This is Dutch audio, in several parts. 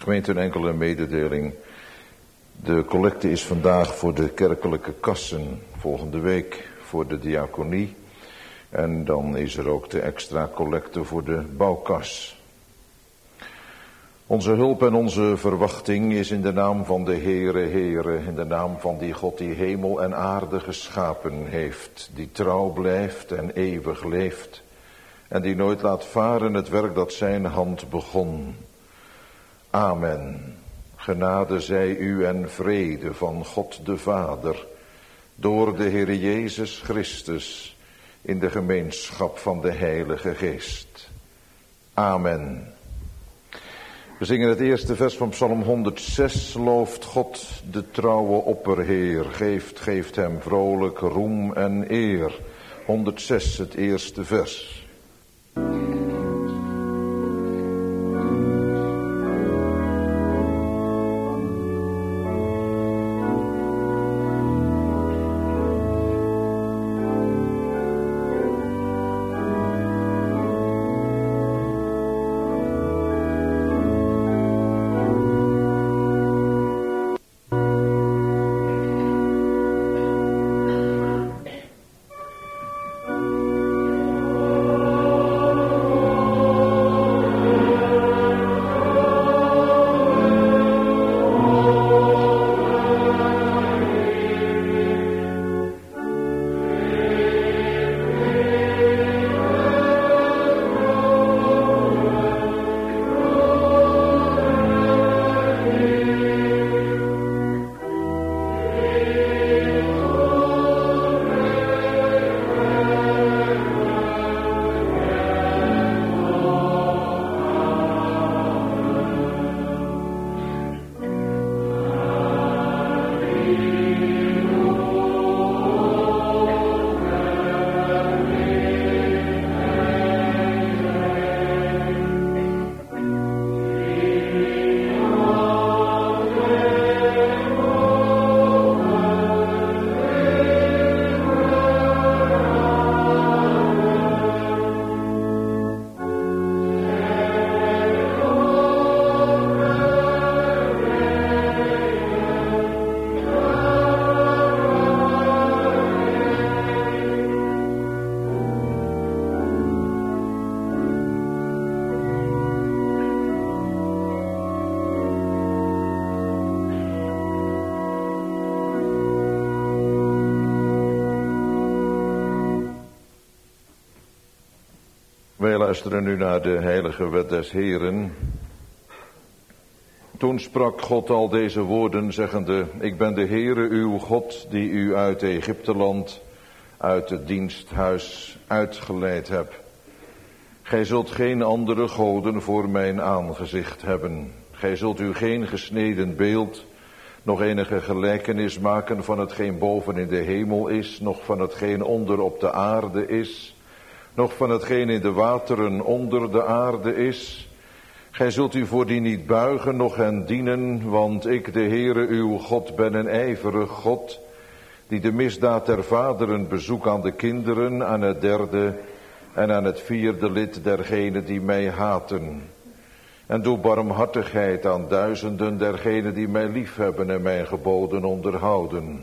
Gemeente, een enkele mededeling. De collecte is vandaag voor de kerkelijke kassen, volgende week voor de diaconie. En dan is er ook de extra collecte voor de bouwkas. Onze hulp en onze verwachting is in de naam van de Heere, in de naam van die God die hemel en aarde geschapen heeft, die trouw blijft en eeuwig leeft en die nooit laat varen het werk dat zijn hand begon. Amen. Genade zij u en vrede van God de Vader, door de Heer Jezus Christus, in de gemeenschap van de Heilige Geest. Amen. We zingen het eerste vers van Psalm 106. Looft God de trouwe opperheer, geeft hem vrolijk roem en eer. 106, het eerste vers. Wij luisteren nu naar de heilige wet des Heren. Toen sprak God al deze woorden, zeggende: Ik ben de Heere uw God, die u uit Egypteland, uit het diensthuis uitgeleid heb. Gij zult geen andere goden voor mijn aangezicht hebben. Gij zult u geen gesneden beeld, nog enige gelijkenis maken van hetgeen boven in de hemel is, nog van hetgeen onder op de aarde is, nog van hetgeen in de wateren onder de aarde is. Gij zult u voor die niet buigen, noch hen dienen, want ik, de Heere uw God, ben een ijverig God, die de misdaad der vaderen bezoek aan de kinderen, aan het derde en aan het vierde lid dergenen die mij haten. En doe barmhartigheid aan duizenden dergenen die mij liefhebben en mijn geboden onderhouden.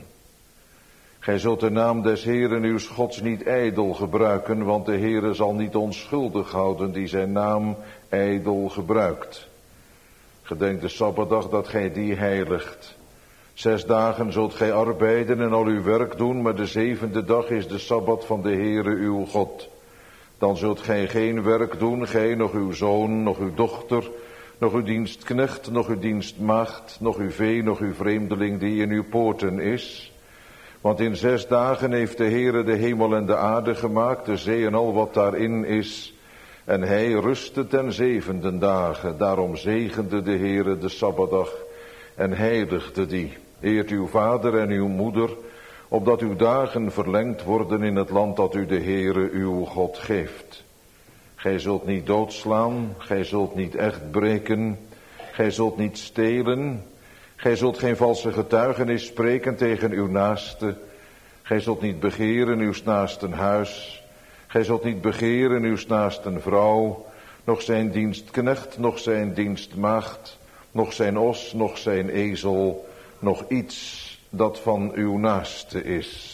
Gij zult de naam des Heeren uws Gods niet ijdel gebruiken, want de Heere zal niet onschuldig houden die zijn naam ijdel gebruikt. Gedenk de Sabbatdag dat gij die heiligt. 6 dagen zult gij arbeiden en al uw werk doen, maar de 7e dag is de Sabbat van de Heere uw God. Dan zult gij geen werk doen, gij, nog uw zoon, nog uw dochter, nog uw dienstknecht, nog uw dienstmaagd, nog uw vee, nog uw vreemdeling die in uw poorten is. Want in 6 dagen heeft de Heere de hemel en de aarde gemaakt, de zee en al wat daarin is. En hij rustte ten 7e dagen. Daarom zegende de Heere de Sabbatdag en heiligde die. Eert uw vader en uw moeder, opdat uw dagen verlengd worden in het land dat u de Heere uw God geeft. Gij zult niet doodslaan, gij zult niet echt breken, gij zult niet stelen. Gij zult geen valse getuigenis spreken tegen uw naaste. Gij zult niet begeren uws naasten huis. Gij zult niet begeren uws naasten vrouw, noch zijn dienstknecht, noch zijn dienstmaagd, noch zijn os, noch zijn ezel, nog iets dat van uw naaste is.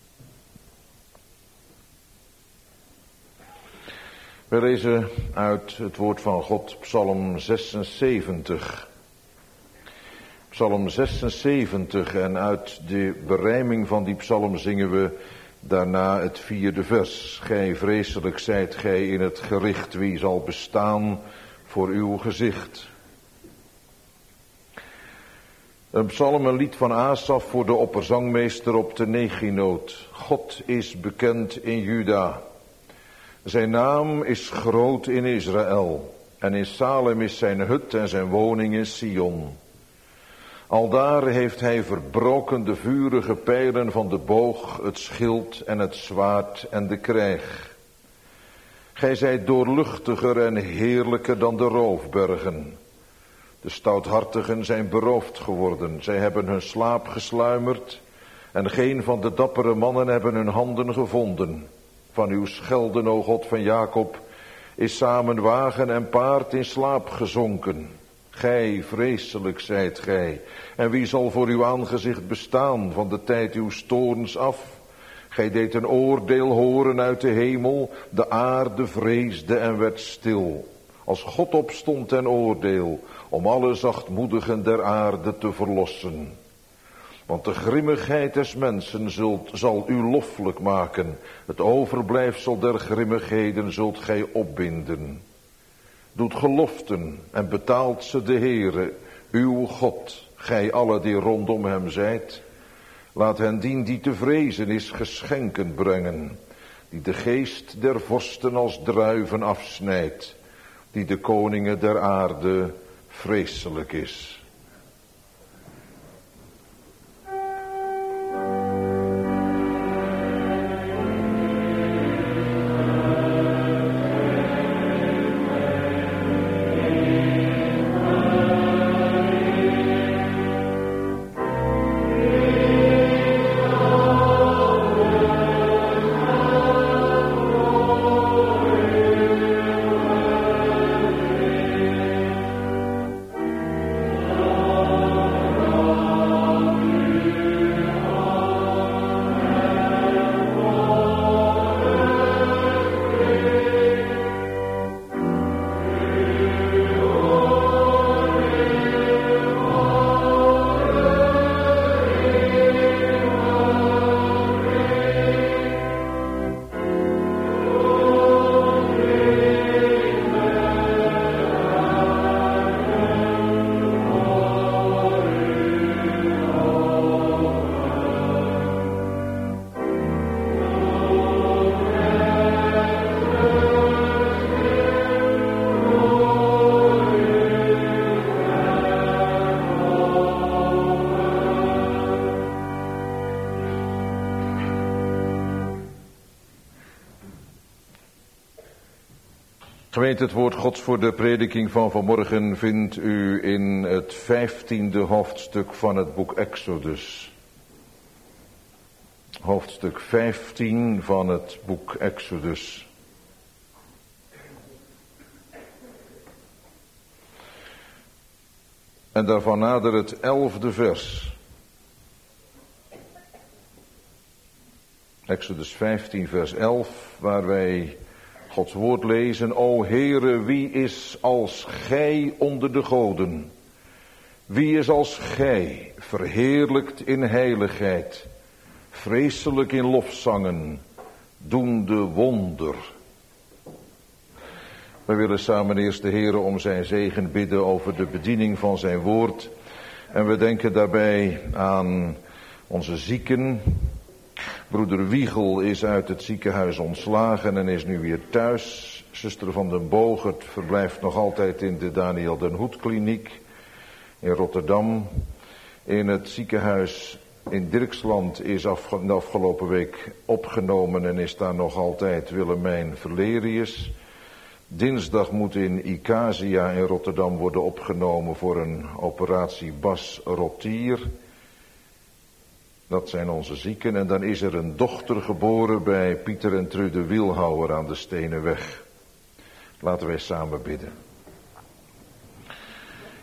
We lezen uit het woord van God, Psalm 76. Psalm 76, en uit de berijming van die psalm zingen we daarna het 4e vers. Gij vreselijk zijt gij in het gericht, wie zal bestaan voor uw gezicht. Een psalm, een lied van Asaf voor de opperzangmeester op de neginoot. God is bekend in Juda. Zijn naam is groot in Israël. En in Salem is zijn hut en zijn woning in Sion. Aldaar heeft hij verbroken de vurige pijlen van de boog, het schild en het zwaard en de krijg. Gij zijt doorluchtiger en heerlijker dan de roofbergen. De stouthartigen zijn beroofd geworden. Zij hebben hun slaap gesluimerd en geen van de dappere mannen hebben hun handen gevonden. Van uw schelden, o God van Jacob, is samen wagen en paard in slaap gezonken. Gij, vreselijk zijt gij, en wie zal voor uw aangezicht bestaan van de tijd uw toorns af? Gij deed een oordeel horen uit de hemel, de aarde vreesde en werd stil. Als God opstond ten oordeel, om alle zachtmoedigen der aarde te verlossen. Want de grimmigheid des mensen zal u loffelijk maken. Het overblijfsel der grimmigheden zult gij opbinden. Doet geloften en betaalt ze de Heere, uw God, gij alle die rondom hem zijt. Laat hen dien die te vrezen is geschenken brengen, die de geest der vorsten als druiven afsnijdt, die de koningen der aarde vreselijk is. Gemeente, het woord Gods voor de prediking van vanmorgen vindt u in het 15e hoofdstuk van het boek Exodus. Hoofdstuk 15 van het boek Exodus. En daarvan nader het 11e vers. Exodus 15 vers 11, waar wij Gods woord lezen. O Heere, wie is als gij onder de goden? Wie is als gij, verheerlijkt in heiligheid, vreselijk in lofzangen, doende wonder? We willen samen eerst de Heere om zijn zegen bidden over de bediening van zijn woord. En we denken daarbij aan onze zieken. Broeder Wiegel is uit het ziekenhuis ontslagen en is nu weer thuis. Zuster van den Bogert verblijft nog altijd in de Daniel den Hoed kliniek in Rotterdam. In het ziekenhuis in Dirksland is de afgelopen week opgenomen en is daar nog altijd Willemijn Verlerius. Dinsdag moet in Icasia in Rotterdam worden opgenomen voor een operatie Bas Rotier. Dat zijn onze zieken. En dan is er een dochter geboren bij Pieter en Trude Wielhouwer aan de Stenenweg. Laten wij samen bidden.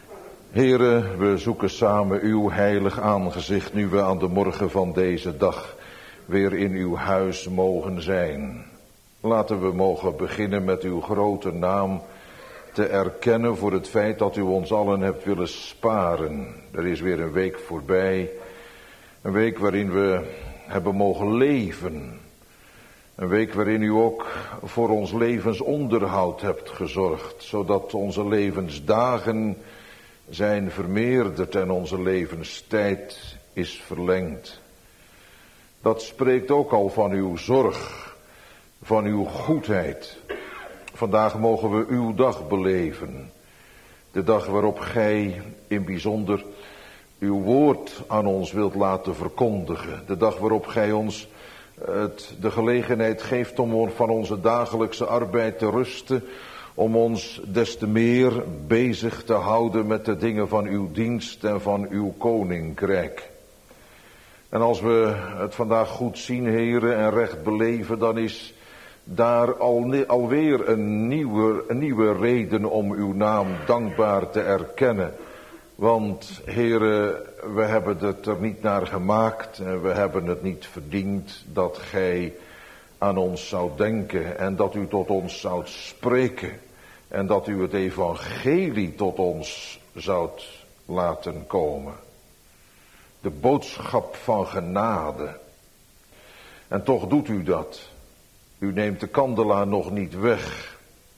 Here, we zoeken samen uw heilig aangezicht nu we aan de morgen van deze dag weer in uw huis mogen zijn. Laten we mogen beginnen met uw grote naam te erkennen voor het feit dat u ons allen hebt willen sparen. Er is weer een week voorbij, een week waarin we hebben mogen leven. Een week waarin u ook voor ons levensonderhoud hebt gezorgd, zodat onze levensdagen zijn vermeerderd en onze levenstijd is verlengd. Dat spreekt ook al van uw zorg, van uw goedheid. Vandaag mogen we uw dag beleven. De dag waarop gij in bijzonder uw woord aan ons wilt laten verkondigen. De dag waarop gij ons de gelegenheid geeft om van onze dagelijkse arbeid te rusten, om ons des te meer bezig te houden met de dingen van uw dienst en van uw koninkrijk. En als we het vandaag goed zien, heren, en recht beleven, dan is daar alweer een nieuwe reden om uw naam dankbaar te erkennen. Want, heren, we hebben het er niet naar gemaakt en we hebben het niet verdiend dat gij aan ons zou denken en dat u tot ons zoudt spreken en dat u het evangelie tot ons zoudt laten komen. De boodschap van genade. En toch doet u dat. U neemt de kandelaar nog niet weg.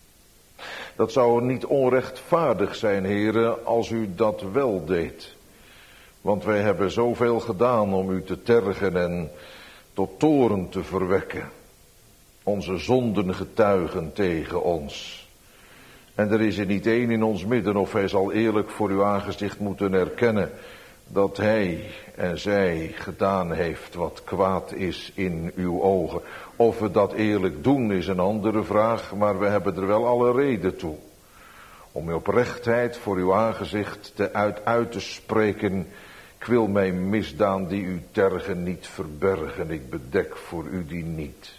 Dat zou niet onrechtvaardig zijn, heren, als u dat wel deed. Want wij hebben zoveel gedaan om u te tergen en tot toorn te verwekken. Onze zonden getuigen tegen ons. En er is er niet één in ons midden, of hij zal eerlijk voor uw aangezicht moeten erkennen dat hij en zij gedaan heeft wat kwaad is in uw ogen. Of we dat eerlijk doen is een andere vraag, maar we hebben er wel alle reden toe. Om uw oprechtheid voor uw aangezicht uit te spreken. Ik wil mijn misdaan die u tergen niet verbergen, ik bedek voor u die niet.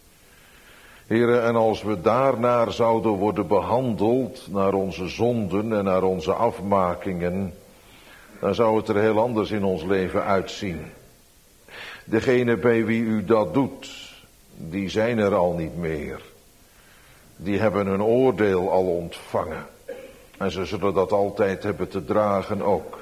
Heren, en als we daarnaar zouden worden behandeld, naar onze zonden en naar onze afmakingen, dan zou het er heel anders in ons leven uitzien. Degene bij wie u dat doet, die zijn er al niet meer. Die hebben hun oordeel al ontvangen. En ze zullen dat altijd hebben te dragen ook.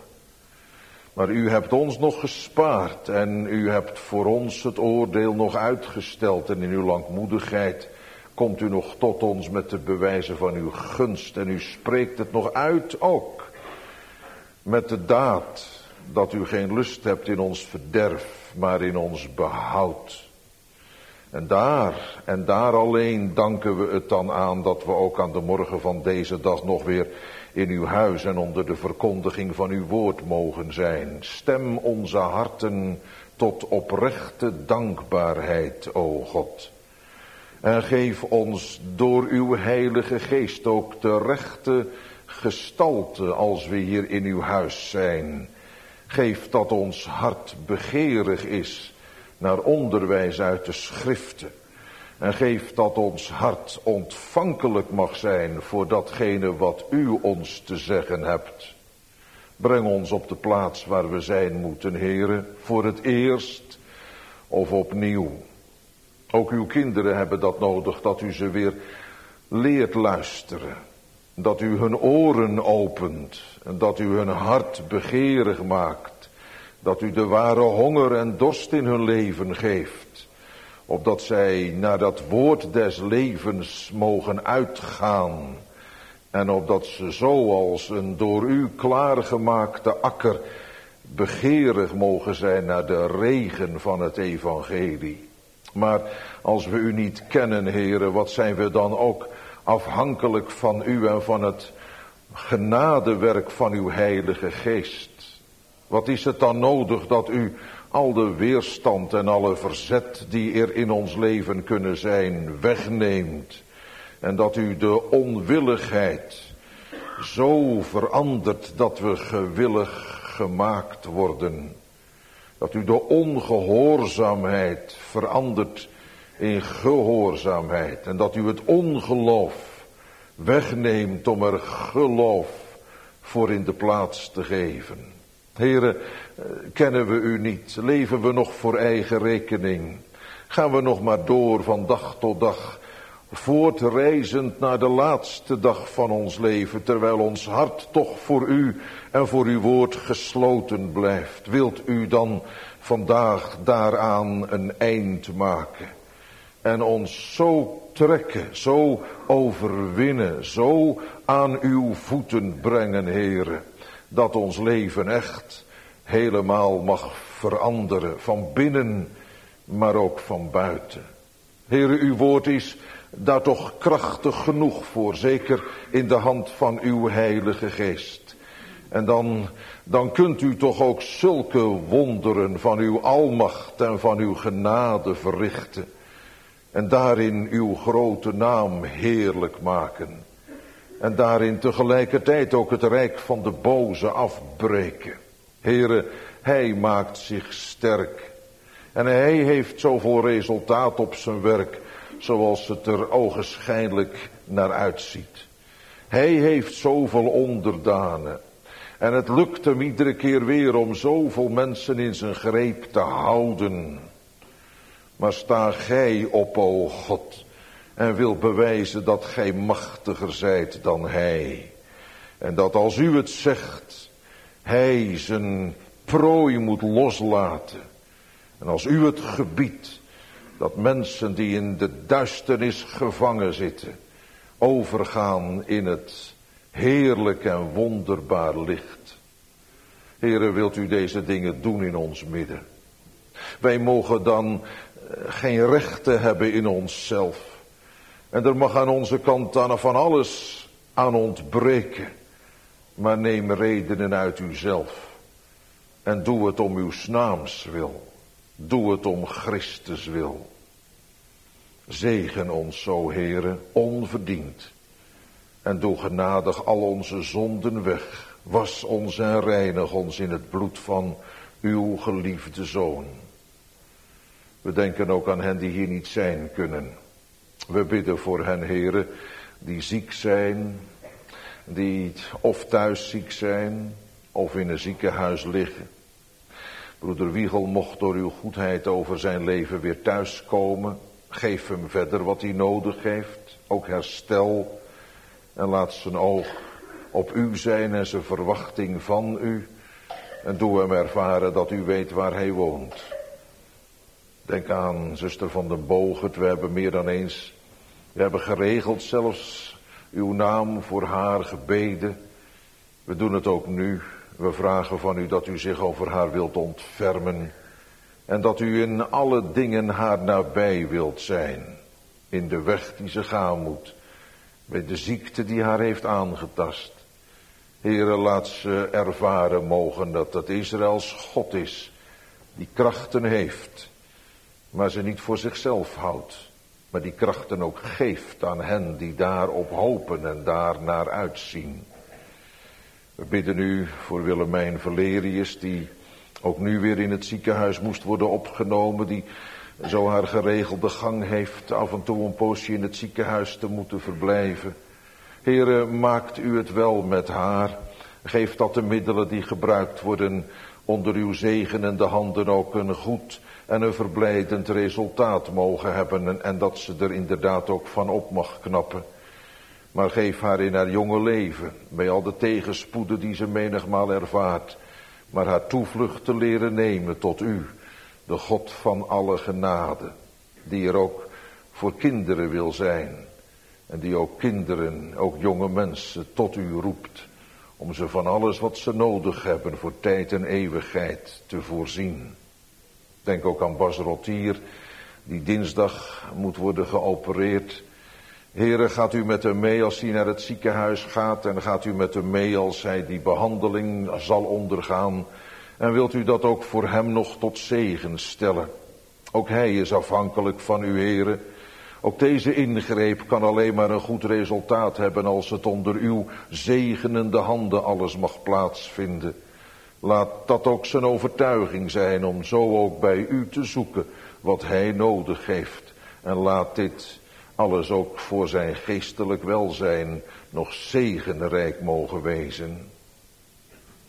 Maar u hebt ons nog gespaard en u hebt voor ons het oordeel nog uitgesteld. En in uw langmoedigheid komt u nog tot ons met de bewijzen van uw gunst. En u spreekt het nog uit ook. Met de daad dat u geen lust hebt in ons verderf, maar in ons behoud. En daar alleen danken we het dan aan dat we ook aan de morgen van deze dag nog weer in uw huis en onder de verkondiging van uw woord mogen zijn. Stem onze harten tot oprechte dankbaarheid, o God. En geef ons door uw heilige geest ook de rechte gestalte als we hier in uw huis zijn. Geef dat ons hart begeerig is naar onderwijs uit de schriften. En geef dat ons hart ontvankelijk mag zijn voor datgene wat u ons te zeggen hebt. Breng ons op de plaats waar we zijn moeten, heren, voor het eerst of opnieuw. Ook uw kinderen hebben dat nodig, dat u ze weer leert luisteren. Dat u hun oren opent en dat u hun hart begeerig maakt. Dat u de ware honger en dorst in hun leven geeft. Opdat zij naar dat woord des levens mogen uitgaan. En opdat ze zoals een door u klaargemaakte akker begeerig mogen zijn naar de regen van het evangelie. Maar als we u niet kennen, heren, wat zijn we dan ook afhankelijk van u en van het genadewerk van uw heilige geest. Wat is het dan nodig dat u al de weerstand en alle verzet die er in ons leven kunnen zijn wegneemt. En dat u de onwilligheid zo verandert dat we gewillig gemaakt worden. Dat u de ongehoorzaamheid verandert in gehoorzaamheid. En dat u het ongeloof wegneemt om er geloof voor in de plaats te geven. Heere, kennen we u niet? Leven we nog voor eigen rekening? Gaan we nog maar door van dag tot dag, voortreizend naar de laatste dag van ons leven, terwijl ons hart toch voor u en voor uw woord gesloten blijft? Wilt u dan vandaag daaraan een eind maken en ons zo trekken, zo overwinnen, zo aan uw voeten brengen, Heere, dat ons leven echt helemaal mag veranderen, van binnen, maar ook van buiten. Heere, uw woord is daar toch krachtig genoeg voor, zeker in de hand van uw Heilige Geest. En dan kunt u toch ook zulke wonderen van uw almacht en van uw genade verrichten. En daarin uw grote naam heerlijk maken. En daarin tegelijkertijd ook het rijk van de boze afbreken. Heere, hij maakt zich sterk. En hij heeft zoveel resultaat op zijn werk, zoals het er ogenschijnlijk naar uitziet. Hij heeft zoveel onderdanen. En het lukt hem iedere keer weer om zoveel mensen in zijn greep te houden. Maar sta gij op, o God, en wil bewijzen dat gij machtiger zijt dan hij. En dat als u het zegt, hij zijn prooi moet loslaten. En als u het gebiedt, dat mensen die in de duisternis gevangen zitten, overgaan in het heerlijk en wonderbaar licht. Heere, wilt u deze dingen doen in ons midden? Wij mogen dan geen rechten hebben in onszelf. En er mag aan onze kant dan van alles aan ontbreken. Maar neem redenen uit uzelf. En doe het om uw naams wil. Doe het om Christus wil. Zegen ons zo, Heere, onverdiend. En doe genadig al onze zonden weg. Was ons en reinig ons in het bloed van uw geliefde Zoon. We denken ook aan hen die hier niet zijn kunnen. We bidden voor hen, Heere, die ziek zijn, die of thuis ziek zijn, of in een ziekenhuis liggen. Broeder Wiegel mocht door uw goedheid over zijn leven weer thuiskomen. Geef hem verder wat hij nodig heeft, ook herstel. En laat zijn oog op u zijn en zijn verwachting van u. En doe hem ervaren dat u weet waar hij woont. Denk aan zuster van den Bogert, we hebben meer dan eens, we hebben geregeld zelfs uw naam voor haar gebeden. We doen het ook nu. We vragen van u dat u zich over haar wilt ontfermen. En dat u in alle dingen haar nabij wilt zijn. In de weg die ze gaan moet. Bij de ziekte die haar heeft aangetast. Heere, laat ze ervaren mogen dat het Israëls God is. Die krachten heeft. Maar ze niet voor zichzelf houdt. Maar die krachten ook geeft aan hen die daarop hopen en daar naar uitzien. We bidden u voor Willemijn Valerius, die ook nu weer in het ziekenhuis moest worden opgenomen. Die zo haar geregelde gang heeft, af en toe een poosje in het ziekenhuis te moeten verblijven. Heere, maakt u het wel met haar. Geef dat de middelen die gebruikt worden onder uw zegenende handen ook een goed en een verblijdend resultaat mogen hebben. En dat ze er inderdaad ook van op mag knappen. Maar geef haar in haar jonge leven, bij al de tegenspoeden die ze menigmaal ervaart, maar haar toevlucht te leren nemen tot u, de God van alle genade, die er ook voor kinderen wil zijn. En die ook kinderen, ook jonge mensen tot u roept, om ze van alles wat ze nodig hebben voor tijd en eeuwigheid te voorzien. Denk ook aan Bas Rottier, die dinsdag moet worden geopereerd. Heere, gaat u met hem mee als hij naar het ziekenhuis gaat en gaat u met hem mee als hij die behandeling zal ondergaan. En wilt u dat ook voor hem nog tot zegen stellen. Ook hij is afhankelijk van u, Heere. Ook deze ingreep kan alleen maar een goed resultaat hebben als het onder uw zegenende handen alles mag plaatsvinden. Laat dat ook zijn overtuiging zijn om zo ook bij u te zoeken wat hij nodig heeft. En laat dit alles ook voor zijn geestelijk welzijn nog zegenrijk mogen wezen.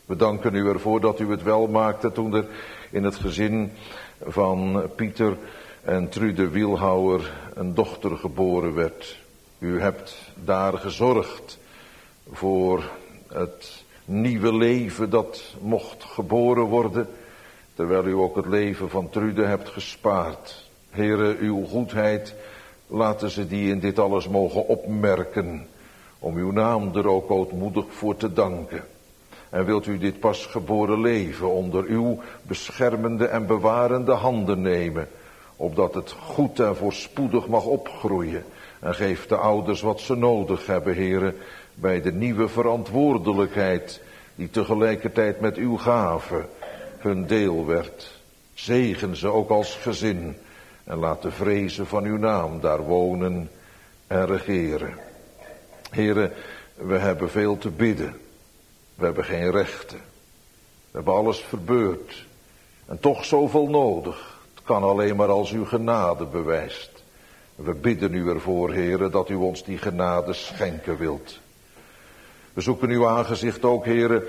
We danken u ervoor dat u het wel maakte toen er in het gezin van Pieter en Trude Wielhouwer een dochter geboren werd. U hebt daar gezorgd voor het nieuwe leven dat mocht geboren worden, terwijl u ook het leven van Trude hebt gespaard. Heere, uw goedheid, laten ze die in dit alles mogen opmerken, om uw naam er ook ootmoedig voor te danken. En wilt u dit pasgeboren leven onder uw beschermende en bewarende handen nemen, opdat het goed en voorspoedig mag opgroeien. En geef de ouders wat ze nodig hebben, Heere, bij de nieuwe verantwoordelijkheid die tegelijkertijd met uw gave hun deel werd. Zegen ze ook als gezin en laat de vrezen van uw naam daar wonen en regeren. Heere, we hebben veel te bidden. We hebben geen rechten. We hebben alles verbeurd. En toch zoveel nodig. Het kan alleen maar als u genade bewijst. We bidden u ervoor, Heere, dat u ons die genade schenken wilt. We zoeken uw aangezicht ook, Heere,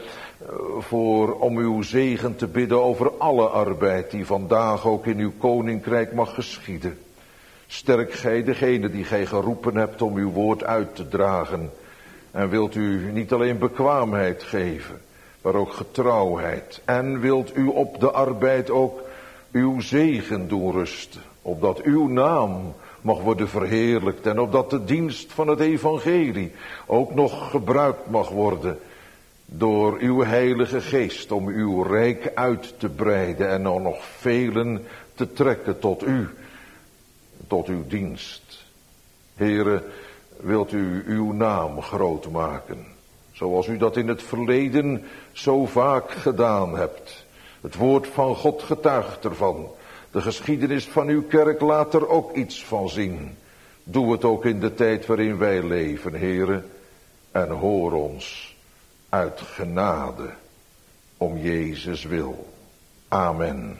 om uw zegen te bidden over alle arbeid die vandaag ook in uw koninkrijk mag geschieden. Sterk gij degene die gij geroepen hebt om uw woord uit te dragen. En wilt u niet alleen bekwaamheid geven, maar ook getrouwheid. En wilt u op de arbeid ook uw zegen doen rusten, opdat uw naam mag worden verheerlijkt en opdat de dienst van het evangelie ook nog gebruikt mag worden door uw heilige geest om uw rijk uit te breiden en dan nog velen te trekken tot u, tot uw dienst. Heere, wilt u uw naam groot maken, zoals u dat in het verleden zo vaak gedaan hebt. Het woord van God getuigt ervan. De geschiedenis van uw kerk laat er ook iets van zien. Doe het ook in de tijd waarin wij leven, Heere, en hoor ons uit genade om Jezus wil. Amen.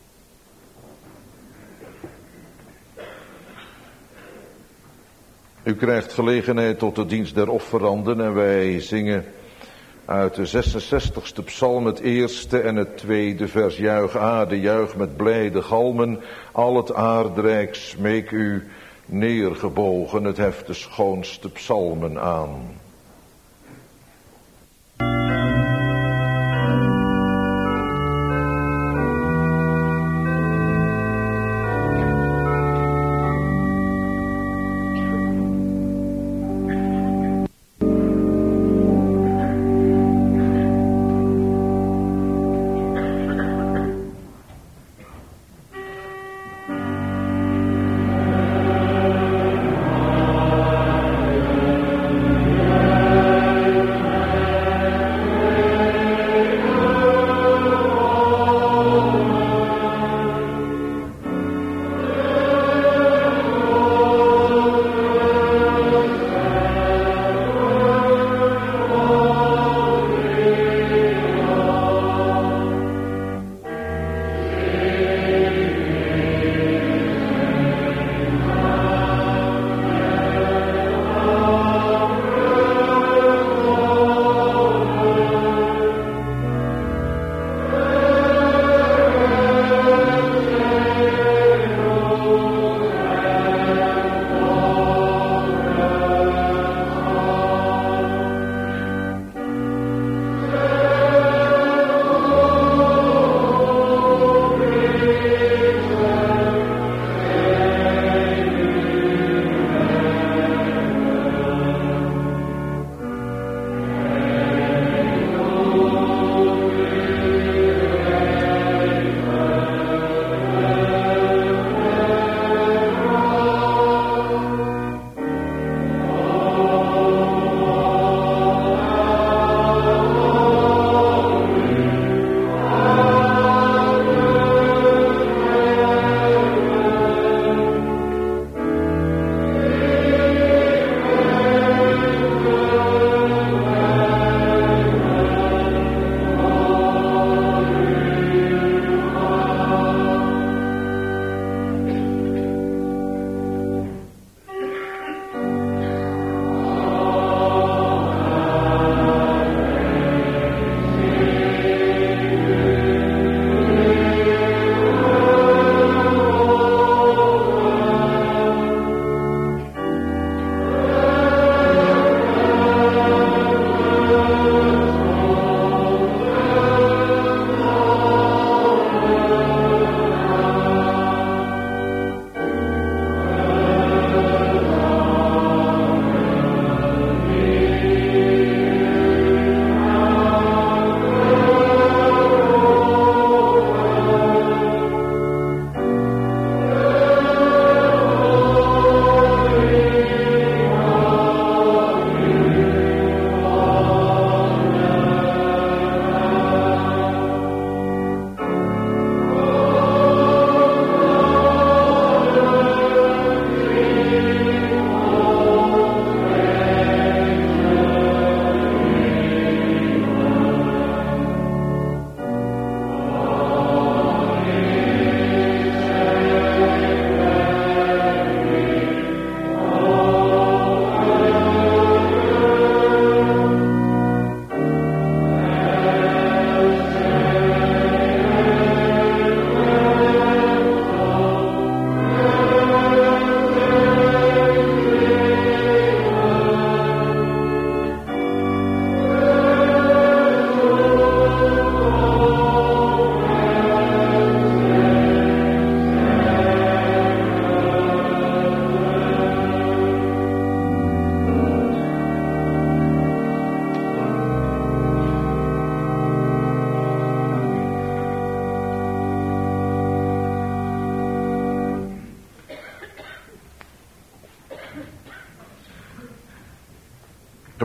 U krijgt gelegenheid tot de dienst der offeranden en wij zingen uit de 66ste psalm het eerste en het tweede vers. Juich aarde, juich met blijde galmen, al het aardrijk smeek u neergebogen, het heft de schoonste psalmen aan.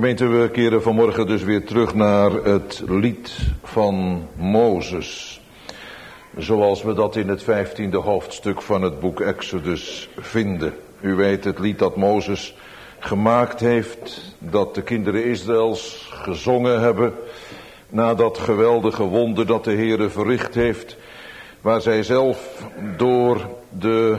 Gemeente, we keren vanmorgen dus weer terug naar het lied van Mozes. Zoals we dat in het 15e hoofdstuk van het boek Exodus vinden. U weet het lied dat Mozes gemaakt heeft, dat de kinderen Israëls gezongen hebben, na dat geweldige wonder dat de Heere verricht heeft, waar zij zelf door de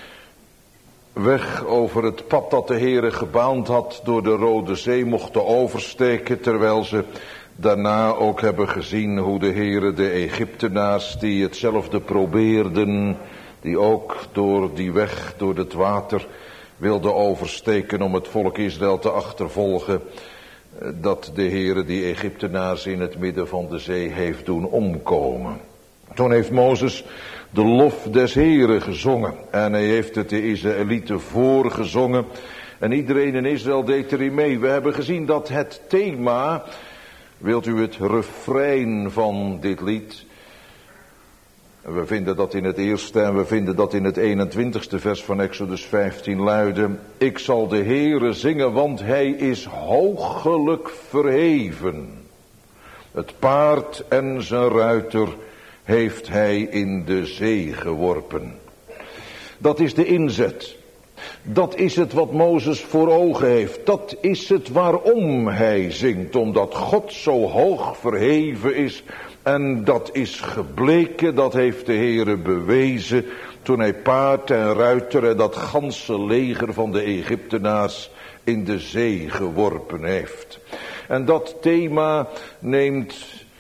weg over het pad dat de Heere gebaand had, door de Rode Zee mochten oversteken, terwijl ze daarna ook hebben gezien hoe de Heere de Egyptenaars die hetzelfde probeerden, die ook door die weg, door het water wilden oversteken om het volk Israël te achtervolgen, dat de Heere die Egyptenaars in het midden van de zee heeft doen omkomen. Toen heeft Mozes de lof des Heeren gezongen en hij heeft het de Israëlieten voorgezongen en iedereen in Israël deed erin mee. We hebben gezien dat het thema, wilt u het refrein van dit lied, we vinden dat in het eerste en we vinden dat in het 21ste vers van Exodus 15 luidde: ik zal de Heere zingen, want hij is hoogelijk verheven. Het paard en zijn ruiter heeft hij in de zee geworpen. Dat is de inzet. Dat is het wat Mozes voor ogen heeft. Dat is het waarom hij zingt. Omdat God zo hoog verheven is. En dat is gebleken, dat heeft de Heere bewezen toen hij paard en ruiter en dat ganse leger van de Egyptenaars in de zee geworpen heeft. En dat thema neemt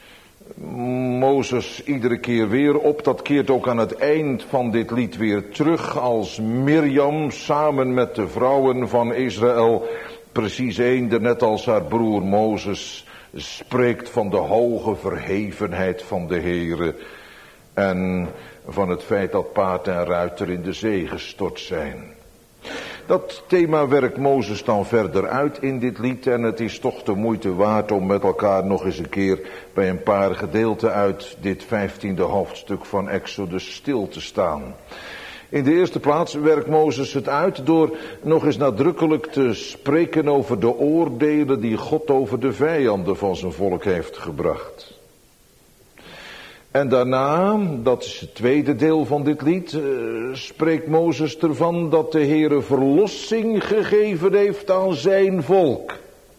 Mozes iedere keer weer op. Dat keert ook aan het eind van dit lied weer terug als Mirjam samen met de vrouwen van Israël, precies eender net als haar broer Mozes, spreekt van de hoge verhevenheid van de Heere en van het feit dat paard en ruiter in de zee gestort zijn. Dat thema werkt Mozes dan verder uit in dit lied en het is toch de moeite waard om met elkaar nog eens een keer bij een paar gedeelten uit dit 15e hoofdstuk van Exodus stil te staan. In de eerste plaats werkt Mozes het uit door nog eens nadrukkelijk te spreken over de oordelen die God over de vijanden van zijn volk heeft gebracht. En daarna, dat is het tweede deel van dit lied, spreekt Mozes ervan dat de Heere verlossing gegeven heeft aan zijn volk.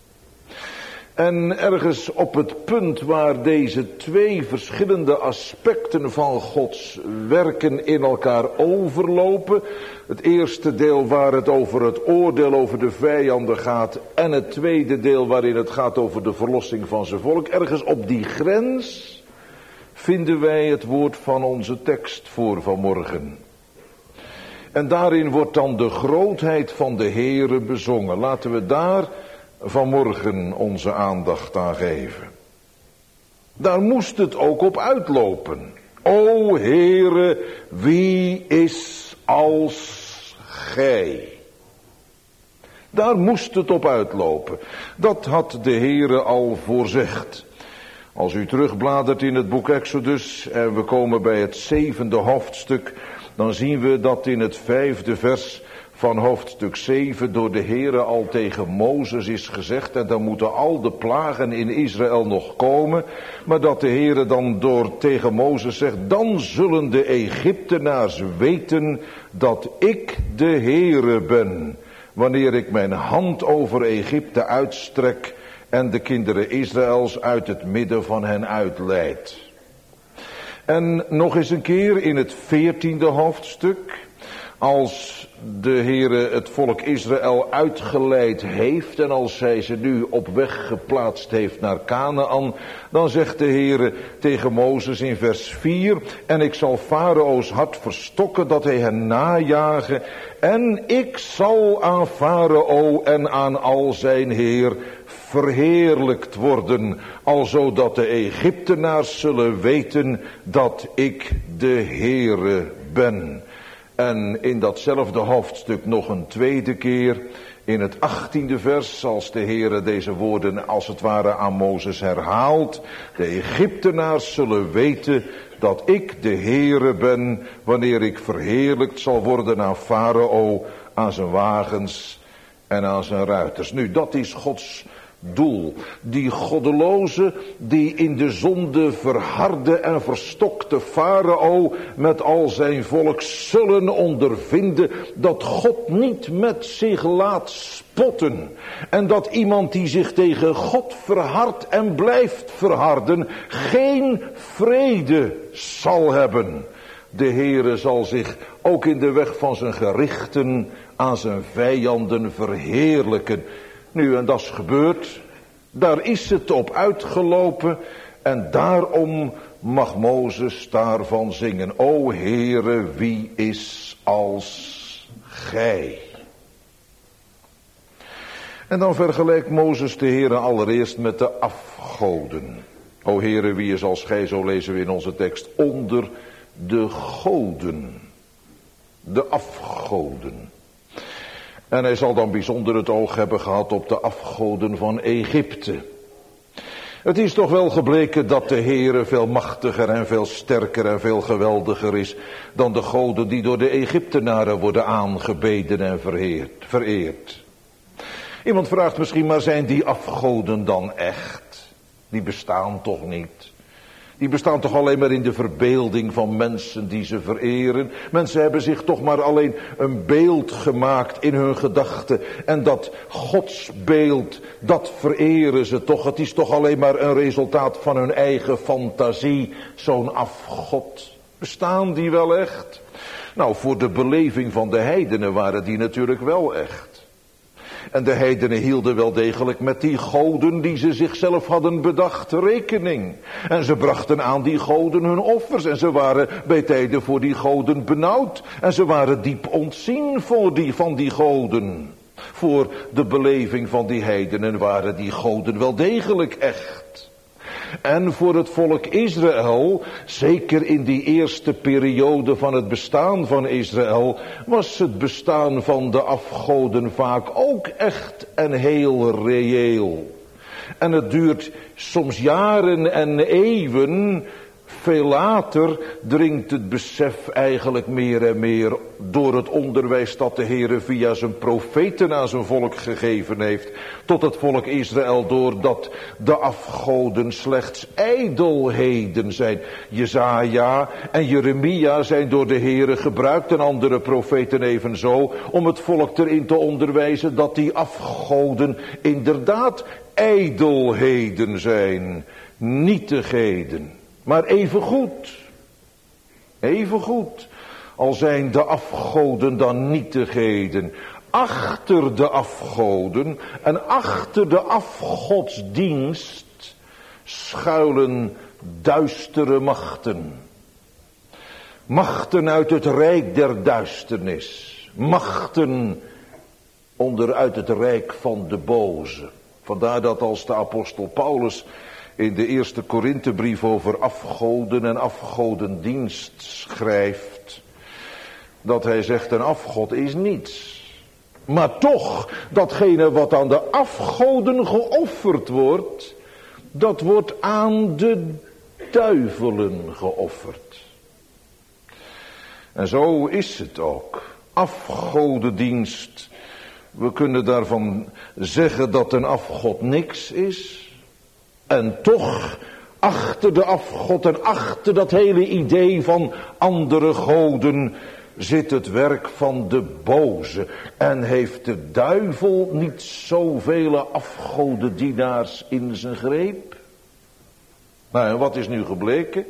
En ergens op het punt waar deze twee verschillende aspecten van Gods werken in elkaar overlopen. Het eerste deel waar het over het oordeel over de vijanden gaat en het tweede deel waarin het gaat over de verlossing van zijn volk. Ergens op die grens vinden wij het woord van onze tekst voor vanmorgen. En daarin wordt dan de grootheid van de Heere bezongen. Laten we daar vanmorgen onze aandacht aan geven. Daar moest het ook op uitlopen. O Heere, wie is als gij? Daar moest het op uitlopen. Dat had de Heere al voorzegd. Als u terugbladert in het boek Exodus en we komen bij het 7e hoofdstuk, dan zien we dat in het 5e vers van hoofdstuk 7 door de Heere al tegen Mozes is gezegd, en dan moeten al de plagen in Israël nog komen, maar dat de Heere dan tegen Mozes zegt: dan zullen de Egyptenaars weten dat ik de Heere ben, wanneer ik mijn hand over Egypte uitstrek en de kinderen Israëls uit het midden van hen uitleid. En nog eens een keer in het 14e hoofdstuk, als de Heere het volk Israël uitgeleid heeft en als hij ze nu op weg geplaatst heeft naar Kanaan, dan zegt de Heere tegen Mozes in vers 4: en ik zal Farao's hart verstokken dat hij hen najagen, en ik zal aan Farao en aan al zijn heer verheerlijkt worden, alzo dat de Egyptenaars zullen weten dat ik de Heere ben. En in datzelfde hoofdstuk nog een tweede keer, in het 18e vers, als de Heere deze woorden als het ware aan Mozes herhaalt: de Egyptenaars zullen weten dat ik de Heere ben, wanneer ik verheerlijkt zal worden aan Farao, aan zijn wagens en aan zijn ruiters. Nu, dat is Gods doel. Die goddeloze, die in de zonde verharde en verstokte Farao met al zijn volk zullen ondervinden dat God niet met zich laat spotten. En dat iemand die zich tegen God verhardt en blijft verharden, geen vrede zal hebben. De Heere zal zich ook in de weg van zijn gerichten aan zijn vijanden verheerlijken. Nu, en dat is gebeurd. Daar is het op uitgelopen. En daarom mag Mozes daarvan zingen. O Heere, wie is als gij? En dan vergelijkt Mozes de Heere allereerst met de afgoden. O Heere, wie is als gij, zo lezen we in onze tekst, onder de goden. De afgoden. En hij zal dan bijzonder het oog hebben gehad op de afgoden van Egypte. Het is toch wel gebleken dat de Heere veel machtiger en veel sterker en veel geweldiger is dan de goden die door de Egyptenaren worden aangebeden en vereerd. Iemand vraagt misschien, maar zijn die afgoden dan echt? Die bestaan toch niet? Die bestaan toch alleen maar in de verbeelding van mensen die ze vereren. Mensen hebben zich toch maar alleen een beeld gemaakt in hun gedachten. En dat godsbeeld, dat vereren ze toch. Het is toch alleen maar een resultaat van hun eigen fantasie. Zo'n afgod. Bestaan die wel echt? Nou, voor de beleving van de heidenen waren die natuurlijk wel echt. En de heidenen hielden wel degelijk met die goden die ze zichzelf hadden bedacht rekening. En ze brachten aan die goden hun offers. En ze waren bij tijden voor die goden benauwd. En ze waren diep ontzien van die goden. Voor de beleving van die heidenen waren die goden wel degelijk echt. En voor het volk Israël, zeker in die eerste periode van het bestaan van Israël, was het bestaan van de afgoden vaak ook echt en heel reëel. En het duurt soms jaren en eeuwen. Veel later dringt het besef eigenlijk meer en meer door het onderwijs dat de Heere via zijn profeten aan zijn volk gegeven heeft. Tot het volk Israël doordat de afgoden slechts ijdelheden zijn. Jesaja en Jeremia zijn door de Heere gebruikt en andere profeten evenzo. Om het volk erin te onderwijzen dat die afgoden inderdaad ijdelheden zijn. Nietigheden. Maar evengoed, al zijn de afgoden dan nietigheden. Achter de afgoden en achter de afgodsdienst schuilen duistere machten. Machten uit het rijk der duisternis. Machten uit het rijk van de boze. Vandaar dat als de apostel Paulus in de eerste Korinthebrief over afgoden en afgodendienst schrijft, dat hij zegt een afgod is niets. Maar toch, datgene wat aan de afgoden geofferd wordt, dat wordt aan de duivelen geofferd. En zo is het ook. Afgodendienst. We kunnen daarvan zeggen dat een afgod niks is. En toch, achter de afgod en achter dat hele idee van andere goden zit het werk van de boze. En heeft de duivel niet zoveel afgodendienaars in zijn greep? Nou, en wat is nu gebleken?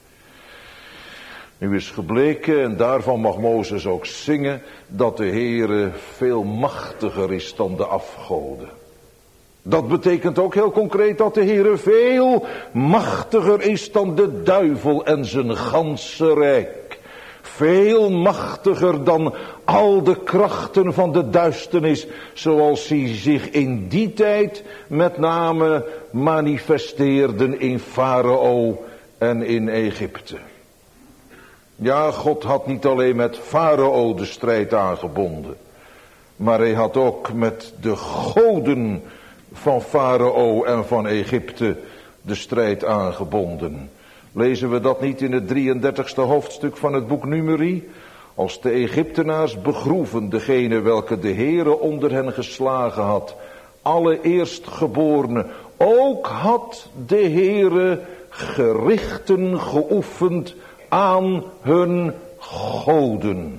Nu is gebleken, en daarvan mag Mozes ook zingen, dat de Heere veel machtiger is dan de afgoden. Dat betekent ook heel concreet dat de Heere veel machtiger is dan de duivel en zijn ganse rijk. Veel machtiger dan al de krachten van de duisternis, zoals die zich in die tijd met name manifesteerden in Farao en in Egypte. Ja, God had niet alleen met Farao de strijd aangebonden, maar hij had ook met de goden van Farao en van Egypte de strijd aangebonden. Lezen we dat niet in het 33ste hoofdstuk van het boek Numeri? Als de Egyptenaars begroeven degene welke de Heere onder hen geslagen had, alle eerstgeborenen. Ook had de Heere gerichten geoefend aan hun goden.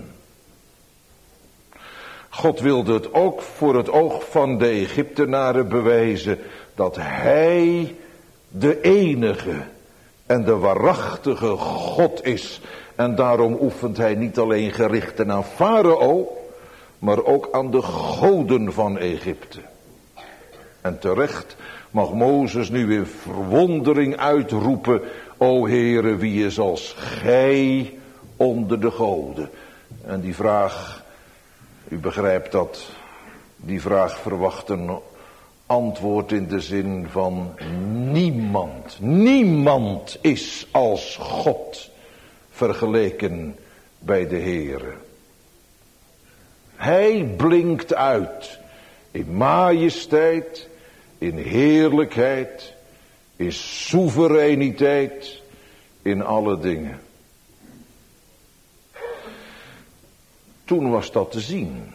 God wilde het ook voor het oog van de Egyptenaren bewijzen dat hij de enige en de waarachtige God is. En daarom oefent hij niet alleen gerichten aan Farao, maar ook aan de goden van Egypte. En terecht mag Mozes nu in verwondering uitroepen: O Heere, wie is als gij onder de goden? En die vraag, u begrijpt dat, die vraag verwacht een antwoord in de zin van niemand. Niemand is als God vergeleken bij de Heere. Hij blinkt uit in majesteit, in heerlijkheid, in soevereiniteit, in alle dingen. Toen was dat te zien.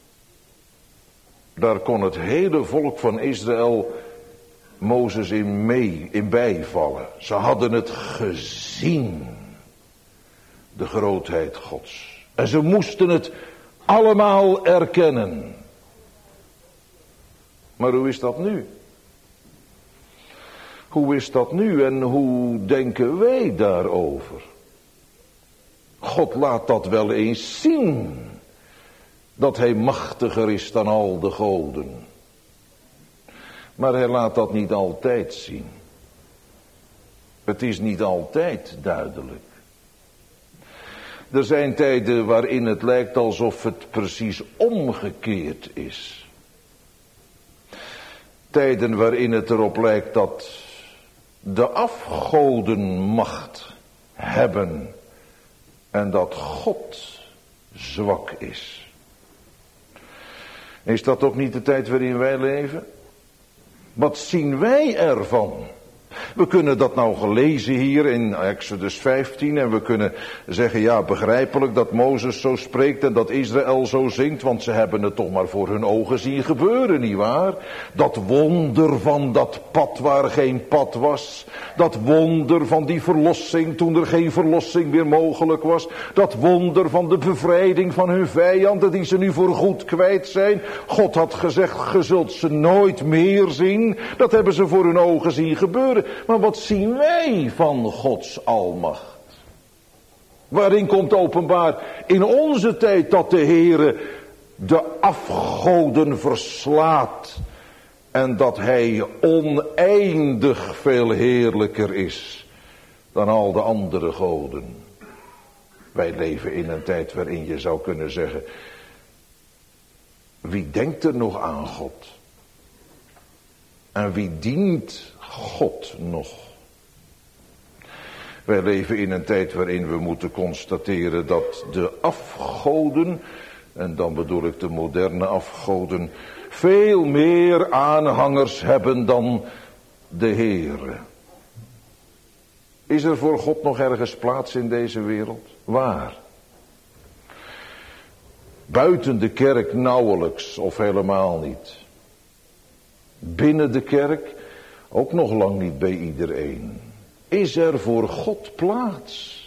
Daar kon het hele volk van Israël Mozes in bijvallen. Ze hadden het gezien, de grootheid Gods. En ze moesten het allemaal erkennen. Maar hoe is dat nu? Hoe is dat nu en hoe denken wij daarover? God laat dat wel eens zien, dat hij machtiger is dan al de goden. Maar hij laat dat niet altijd zien. Het is niet altijd duidelijk. Er zijn tijden waarin het lijkt alsof het precies omgekeerd is. Tijden waarin het erop lijkt dat de afgoden macht hebben en dat God zwak is. Is dat ook niet de tijd waarin wij leven? Wat zien wij ervan? We kunnen dat nou gelezen hier in Exodus 15 en we kunnen zeggen, ja, begrijpelijk dat Mozes zo spreekt en dat Israël zo zingt, want ze hebben het toch maar voor hun ogen zien gebeuren, nietwaar? Dat wonder van dat pad waar geen pad was, dat wonder van die verlossing toen er geen verlossing meer mogelijk was, dat wonder van de bevrijding van hun vijanden die ze nu voorgoed kwijt zijn. God had gezegd, ge zult ze nooit meer zien. Dat hebben ze voor hun ogen zien gebeuren. Maar wat zien wij van Gods almacht? Waarin komt openbaar in onze tijd dat de Heere de afgoden verslaat en dat hij oneindig veel heerlijker is dan al de andere goden. Wij leven in een tijd waarin je zou kunnen zeggen, wie denkt er nog aan God? En wie dient God nog? Wij leven in een tijd waarin we moeten constateren dat de afgoden, en dan bedoel ik de moderne afgoden, veel meer aanhangers hebben dan de Heere. Is er voor God nog ergens plaats in deze wereld? Waar? Buiten de kerk nauwelijks of helemaal niet. Binnen de kerk ook nog lang niet bij iedereen. Is er voor God plaats?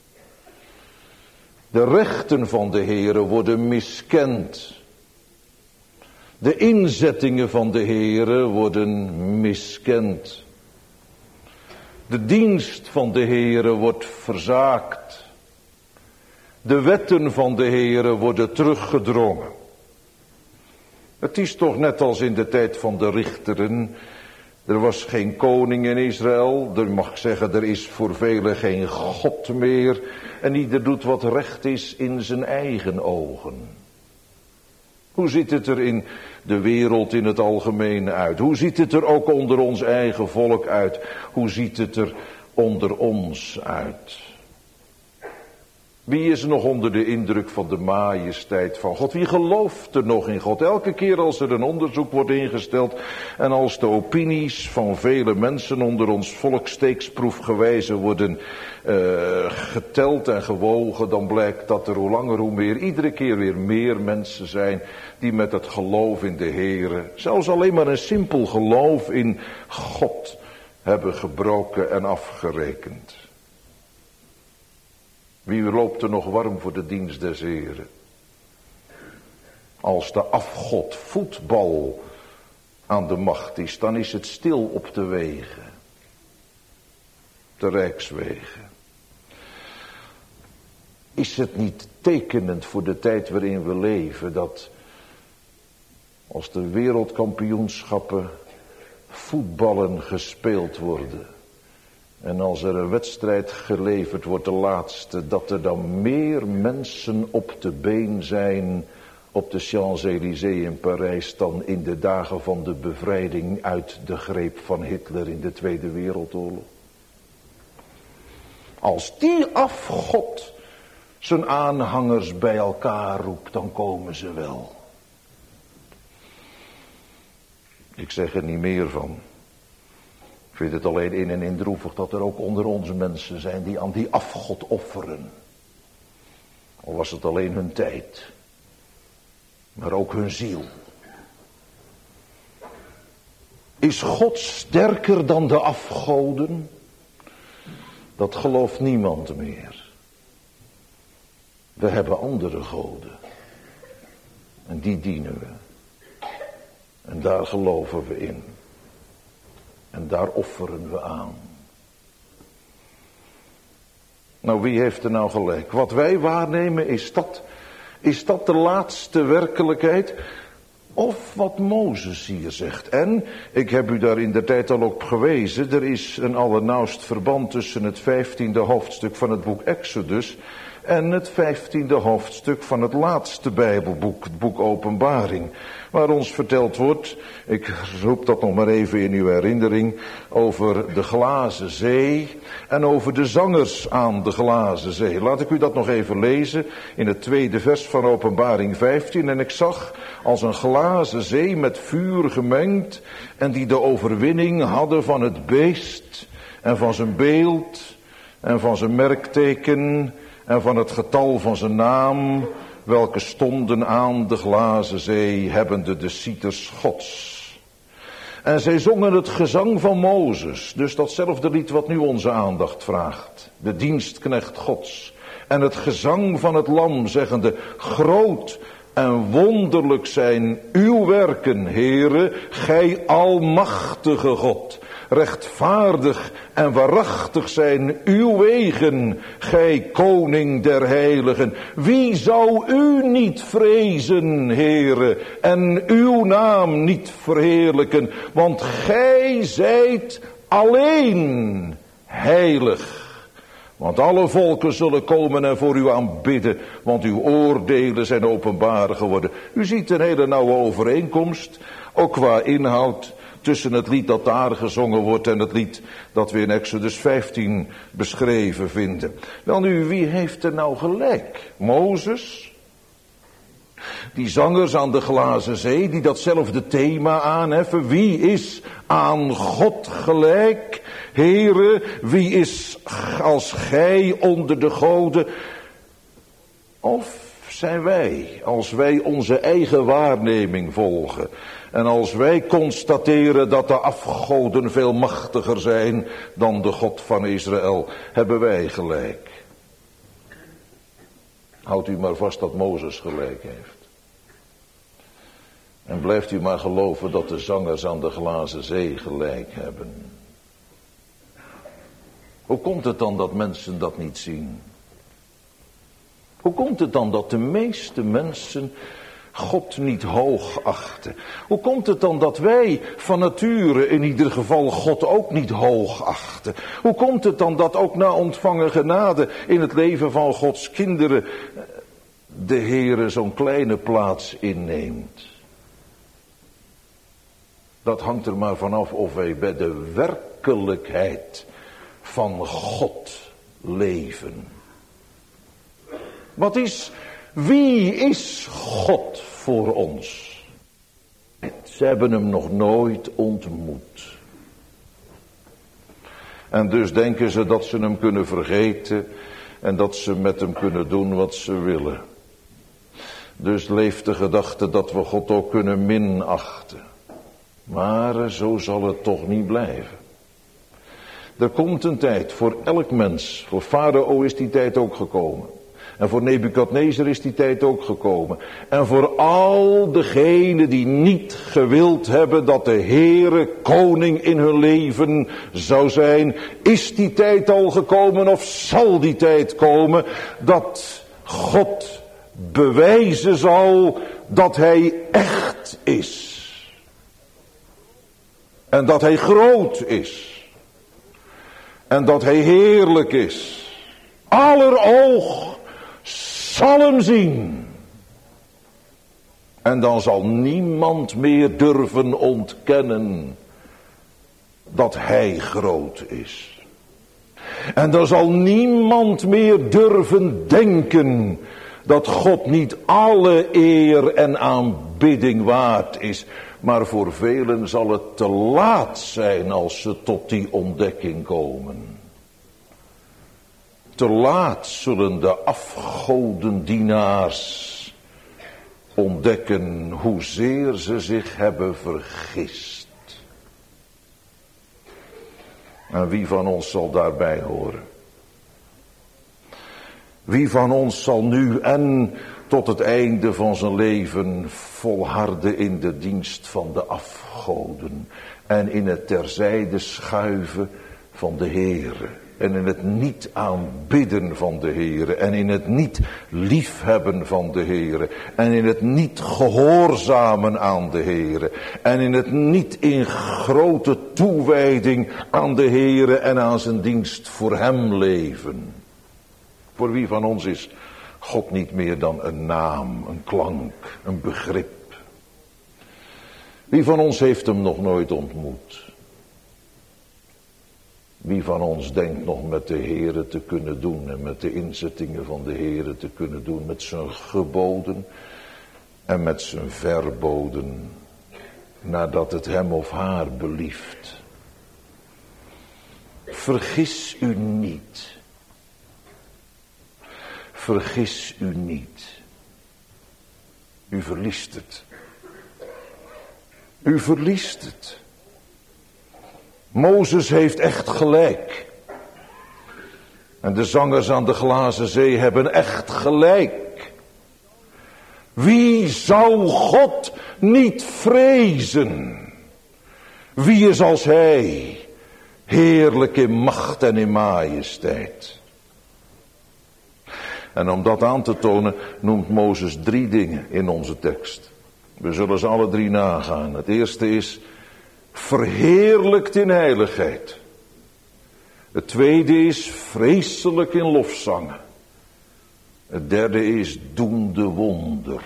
De rechten van de Heere worden miskend. De inzettingen van de Heere worden miskend. De dienst van de Heere wordt verzaakt. De wetten van de Heere worden teruggedrongen. Het is toch net als in de tijd van de richteren. Er was geen koning in Israël. Er mag zeggen, er is voor velen geen God meer. En ieder doet wat recht is in zijn eigen ogen. Hoe ziet het er in de wereld in het algemeen uit? Hoe ziet het er ook onder ons eigen volk uit? Hoe ziet het er onder ons uit? Wie is er nog onder de indruk van de majesteit van God? Wie gelooft er nog in God? Elke keer als er een onderzoek wordt ingesteld en als de opinies van vele mensen onder ons volk steeksproefgewijze worden geteld en gewogen, dan blijkt dat er hoe langer hoe meer, iedere keer weer meer mensen zijn die met het geloof in de Heere, zelfs alleen maar een simpel geloof in God, hebben gebroken en afgerekend. Wie loopt er nog warm voor de dienst des Heren? Als de afgod voetbal aan de macht is, dan is het stil op de wegen. De rijkswegen. Is het niet tekenend voor de tijd waarin we leven, dat als de wereldkampioenschappen voetballen gespeeld worden en als er een wedstrijd geleverd wordt, de laatste, dat er dan meer mensen op de been zijn op de Champs-Élysées in Parijs dan in de dagen van de bevrijding uit de greep van Hitler in de Tweede Wereldoorlog? Als die afgod zijn aanhangers bij elkaar roept, dan komen ze wel. Ik zeg er niet meer van. Ik vind het alleen in en in droevig dat er ook onder ons mensen zijn die aan die afgod offeren. Al was het alleen hun tijd, maar ook hun ziel. Is God sterker dan de afgoden? Dat gelooft niemand meer. We hebben andere goden. En die dienen we. En daar geloven we in. En daar offeren we aan. Nou, wie heeft er nou gelijk? Wat wij waarnemen, is dat de laatste werkelijkheid? Of wat Mozes hier zegt. En, ik heb u daar in de tijd al op gewezen, er is een allernauwst verband tussen het 15e hoofdstuk van het boek Exodus en het 15e hoofdstuk van het laatste Bijbelboek, het boek Openbaring. Waar ons verteld wordt, ik roep dat nog maar even in uw herinnering, over de glazen zee en over de zangers aan de glazen zee. Laat ik u dat nog even lezen in het 2e vers van Openbaring 15. En ik zag als een glazen zee met vuur gemengd en die de overwinning hadden van het beest en van zijn beeld en van zijn merkteken en van het getal van zijn naam, welke stonden aan de glazen zee, hebbende de citers Gods. En zij zongen het gezang van Mozes, dus datzelfde lied wat nu onze aandacht vraagt, de dienstknecht Gods. En het gezang van het lam, zeggende, groot en wonderlijk zijn uw werken, Heere, gij almachtige God. Rechtvaardig en waarachtig zijn uw wegen, gij koning der heiligen. Wie zou u niet vrezen, Heere, en uw naam niet verheerlijken? Want gij zijt alleen heilig. Want alle volken zullen komen en voor u aanbidden, want uw oordelen zijn openbaar geworden. U ziet een hele nauwe overeenkomst, ook qua inhoud, tussen het lied dat daar gezongen wordt en het lied dat we in Exodus 15 beschreven vinden. Welnu, wie heeft er nou gelijk? Mozes? Die zangers aan de glazen zee, die datzelfde thema aanheffen. Wie is aan God gelijk? Heere, wie is als gij onder de goden? Of zijn wij, als wij onze eigen waarneming volgen en als wij constateren dat de afgoden veel machtiger zijn dan de God van Israël, hebben wij gelijk? Houdt u maar vast dat Mozes gelijk heeft. En blijft u maar geloven dat de zangers aan de glazen zee gelijk hebben. Hoe komt het dan dat mensen dat niet zien? Hoe komt het dan dat de meeste mensen God niet hoog achten? Hoe komt het dan dat wij van nature in ieder geval God ook niet hoog achten? Hoe komt het dan dat ook na ontvangen genade in het leven van Gods kinderen de Heere zo'n kleine plaats inneemt? Dat hangt er maar vanaf of wij bij de werkelijkheid van God leven. Wie is God voor ons? Ze hebben hem nog nooit ontmoet. En dus denken ze dat ze hem kunnen vergeten en dat ze met hem kunnen doen wat ze willen. Dus leeft de gedachte dat we God ook kunnen minachten. Maar zo zal het toch niet blijven. Er komt een tijd voor elk mens. Voor Farao is die tijd ook gekomen. En voor Nebukadnezar is die tijd ook gekomen. En voor al degenen die niet gewild hebben dat de Heere koning in hun leven zou zijn, is die tijd al gekomen of zal die tijd komen dat God bewijzen zal dat hij echt is. En dat hij groot is. En dat hij heerlijk is. Aller oog zal hem zien. En dan zal niemand meer durven ontkennen dat hij groot is. En dan zal niemand meer durven denken dat God niet alle eer en aanbidding waard is. Maar voor velen zal het te laat zijn als ze tot die ontdekking komen. Te laat zullen de afgodendienaars ontdekken hoezeer ze zich hebben vergist. En wie van ons zal daarbij horen? Wie van ons zal nu en tot het einde van zijn leven volharden in de dienst van de afgoden en in het terzijde schuiven van de Heere en in het niet aanbidden van de Heere en in het niet liefhebben van de Heere en in het niet gehoorzamen aan de Heere en in het niet in grote toewijding aan de Heere en aan zijn dienst voor hem leven. Voor wie van ons is God niet meer dan een naam, een klank, een begrip? Wie van ons heeft hem nog nooit ontmoet? Wie van ons denkt nog met de Heere te kunnen doen en met de inzettingen van de Heere te kunnen doen, met zijn geboden en met zijn verboden, nadat het hem of haar belieft? Vergis u niet. Vergis u niet. U verliest het. U verliest het. Mozes heeft echt gelijk. En de zangers aan de glazen zee hebben echt gelijk. Wie zou God niet vrezen? Wie is als hij, heerlijk in macht en in majesteit? En om dat aan te tonen noemt Mozes 3 dingen in onze tekst. We zullen ze alle 3 nagaan. Het eerste is verheerlijkt in heiligheid. Het tweede is vreselijk in lofzangen. Het derde is doende wonder.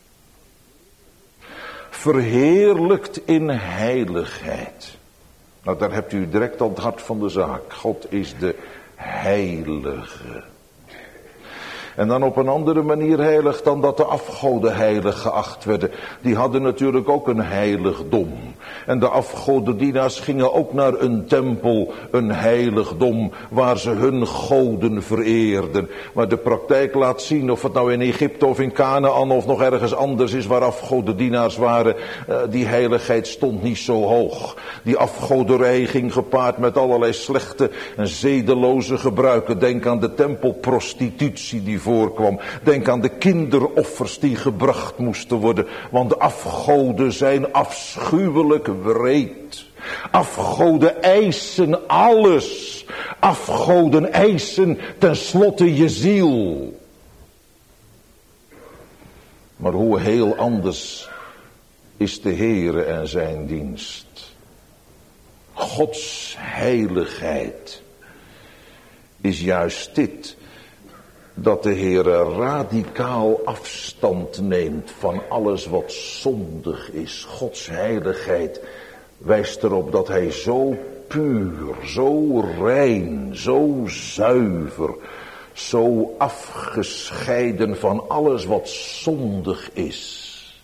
Verheerlijkt in heiligheid. Nou, daar hebt u direct al het hart van de zaak. God is de heilige. En dan op een andere manier heilig dan dat de afgoden heilig geacht werden. Die hadden natuurlijk ook een heiligdom. En de afgodendienaars gingen ook naar een tempel, een heiligdom, waar ze hun goden vereerden. Maar de praktijk laat zien, of het nou in Egypte of in Kanaan of nog ergens anders is waar afgodendienaars waren, die heiligheid stond niet zo hoog. Die afgoderij ging gepaard met allerlei slechte en zedeloze gebruiken. Denk aan de tempelprostitutie die voorkwam. Denk aan de kinderoffers die gebracht moesten worden. Want de afgoden zijn afschuwelijk wreed. Afgoden eisen alles. Afgoden eisen tenslotte je ziel. Maar hoe heel anders is de Heere en zijn dienst. Gods heiligheid is juist dit. Dat de Heere radicaal afstand neemt van alles wat zondig is. Gods heiligheid wijst erop dat hij zo puur, zo rein, zo zuiver, zo afgescheiden van alles wat zondig is,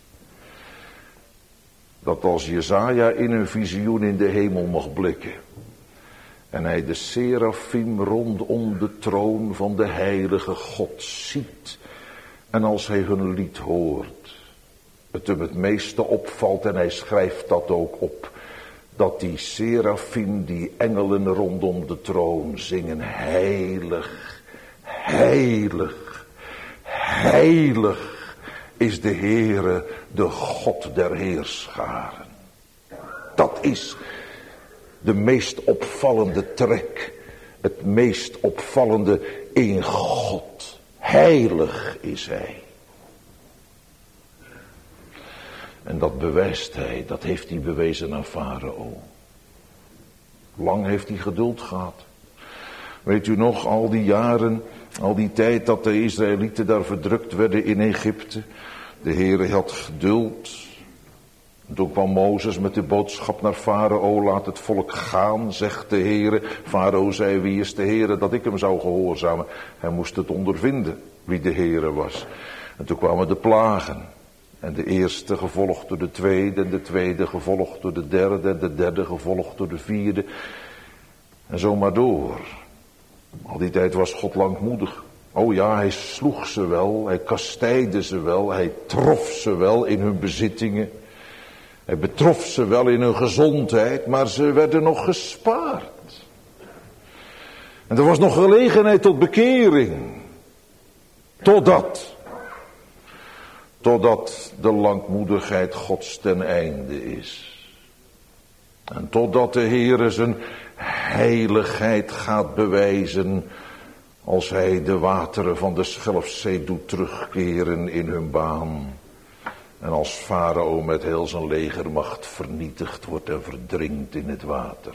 dat als Jesaja in een visioen in de hemel mag blikken en hij de serafim rondom de troon van de heilige God ziet, en als hij hun lied hoort, het hem het meeste opvalt, en hij schrijft dat ook op, dat die serafim, die engelen rondom de troon zingen, heilig, heilig, heilig is de Heere, de God der heerscharen. Dat is de meest opvallende trek, het meest opvallende in God. Heilig is hij. En dat bewijst hij, dat heeft hij bewezen aan Farao. Lang heeft hij geduld gehad. Weet u nog, al die jaren, al die tijd dat de Israëlieten daar verdrukt werden in Egypte. De Heere had geduld. Toen kwam Mozes met de boodschap naar Farao, laat het volk gaan, zegt de Heere. Farao zei, wie is de Heere, dat ik hem zou gehoorzamen. Hij moest het ondervinden, wie de Heere was. En toen kwamen de plagen. En de eerste gevolgd door de tweede, en de tweede gevolgd door de derde, en de derde gevolgd door de vierde. En zo maar door. Al die tijd was God langmoedig. Oh ja, hij sloeg ze wel, hij kastijdde ze wel, hij trof ze wel in hun bezittingen. Hij betrof ze wel in hun gezondheid, maar ze werden nog gespaard. En er was nog gelegenheid tot bekering. Totdat de langmoedigheid Gods ten einde is. En totdat de Heere zijn heiligheid gaat bewijzen, als hij de wateren van de Schelfzee doet terugkeren in hun baan. En als Farao met heel zijn legermacht vernietigd wordt en verdrinkt in het water.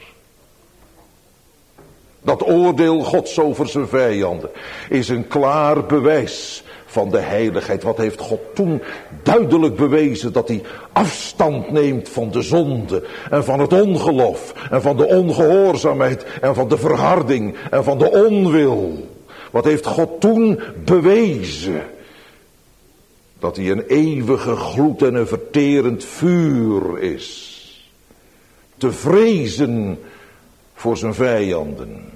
Dat oordeel Gods over zijn vijanden is een klaar bewijs van de heiligheid. Wat heeft God toen duidelijk bewezen? Dat hij afstand neemt van de zonde en van het ongeloof en van de ongehoorzaamheid en van de verharding en van de onwil. Wat heeft God toen bewezen? Dat hij een eeuwige gloed en een verterend vuur is. Te vrezen voor zijn vijanden.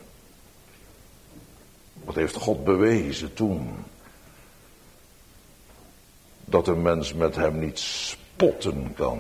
Wat heeft God bewezen toen? Dat een mens met hem niet spotten kan.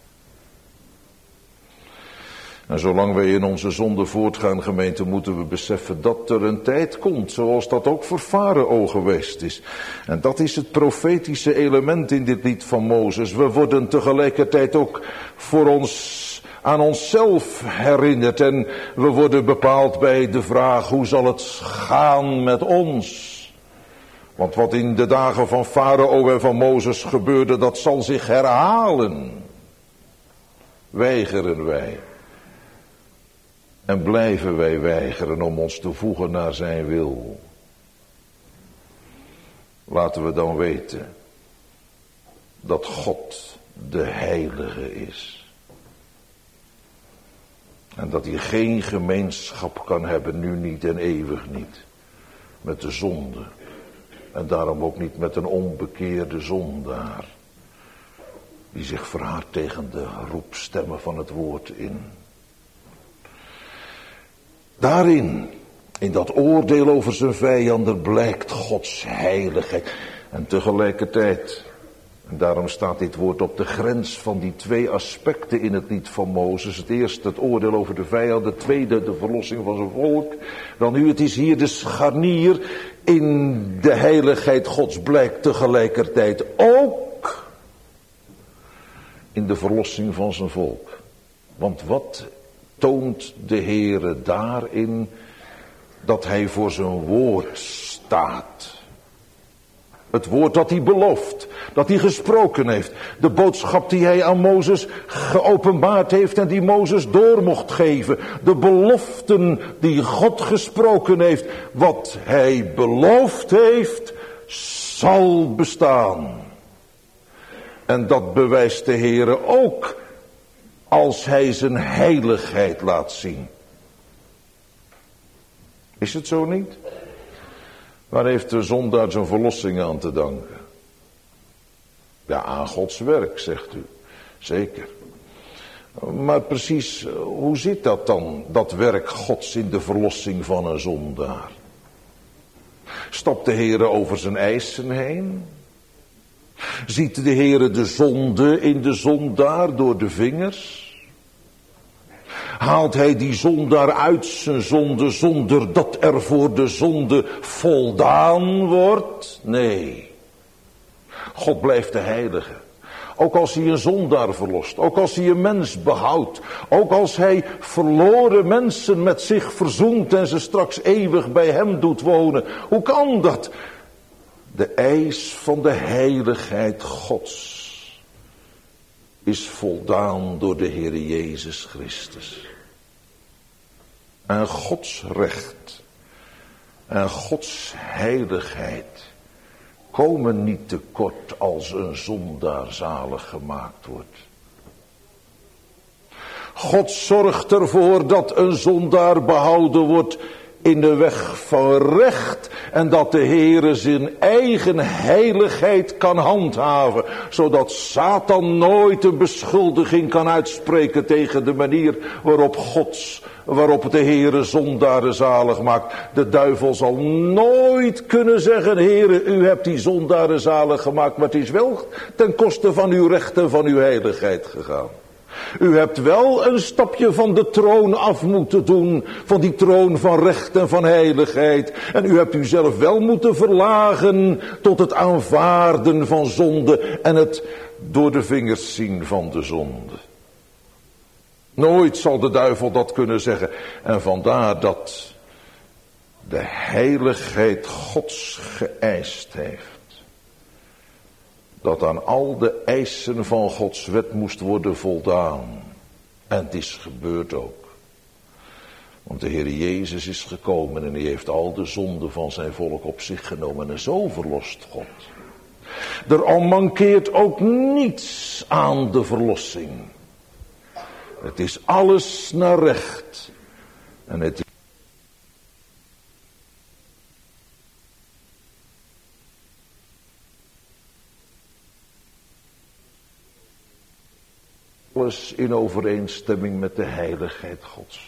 En zolang wij in onze zonde voortgaan, gemeente, moeten we beseffen dat er een tijd komt, zoals dat ook voor Farao geweest is. En dat is het profetische element in dit lied van Mozes. We worden tegelijkertijd ook aan onszelf herinnerd. En we worden bepaald bij de vraag, hoe zal het gaan met ons? Want wat in de dagen van Farao en van Mozes gebeurde, dat zal zich herhalen. Weigeren wij. En blijven wij weigeren om ons te voegen naar zijn wil. Laten we dan weten dat God de heilige is. En dat hij geen gemeenschap kan hebben, nu niet en eeuwig niet, met de zonde. En daarom ook niet met een onbekeerde zondaar, die zich verhardt tegen de roepstemmen van het woord in. Daarin, in dat oordeel over zijn vijanden, blijkt Gods heiligheid. En tegelijkertijd, en daarom staat dit woord op de grens van die twee aspecten in het lied van Mozes. Het eerste het oordeel over de vijanden, het tweede de verlossing van zijn volk. Dan nu, het is hier de scharnier in de heiligheid Gods, blijkt tegelijkertijd ook in de verlossing van zijn volk. Want wat toont de Heere daarin? Dat hij voor zijn woord staat. Het woord dat hij belooft, dat hij gesproken heeft. De boodschap die hij aan Mozes geopenbaard heeft en die Mozes door mocht geven. De beloften die God gesproken heeft. Wat hij beloofd heeft, zal bestaan. En dat bewijst de Heere ook als hij zijn heiligheid laat zien. Is het zo niet? Waar heeft de zondaar zijn verlossing aan te danken? Ja, aan Gods werk, zegt u. Zeker. Maar precies, hoe zit dat dan, dat werk Gods in de verlossing van een zondaar? Stapt de Heere over zijn eisen heen? Ziet de Heere de zonde in de zondaar door de vingers? Haalt hij die zondaar uit zijn zonde zonder dat er voor de zonde voldaan wordt? Nee. God blijft de heilige. Ook als hij een zondaar verlost. Ook als hij een mens behoudt. Ook als hij verloren mensen met zich verzoent en ze straks eeuwig bij hem doet wonen. Hoe kan dat? De eis van de heiligheid Gods is voldaan door de Heer Jezus Christus. En Gods recht en Gods heiligheid komen niet tekort als een zondaar zalig gemaakt wordt. God zorgt ervoor dat een zondaar behouden wordt in de weg van recht en dat de Heere zijn eigen heiligheid kan handhaven, zodat Satan nooit een beschuldiging kan uitspreken tegen de manier waarop de Heere zondaren zalig maakt. De duivel zal nooit kunnen zeggen: Heere, u hebt die zondaren zalig gemaakt, maar het is wel ten koste van uw recht en van uw heiligheid gegaan. U hebt wel een stapje van de troon af moeten doen, van die troon van recht en van heiligheid. En u hebt uzelf wel moeten verlagen tot het aanvaarden van zonde en het door de vingers zien van de zonde. Nooit zal de duivel dat kunnen zeggen. En vandaar dat de heiligheid Gods geëist heeft dat aan al de eisen van Gods wet moest worden voldaan. En het is gebeurd ook. Want de Heer Jezus is gekomen en hij heeft al de zonden van zijn volk op zich genomen. En zo verlost God. Er mankeert ook niets aan de verlossing. Het is alles naar recht. En het is alles in overeenstemming met de heiligheid Gods.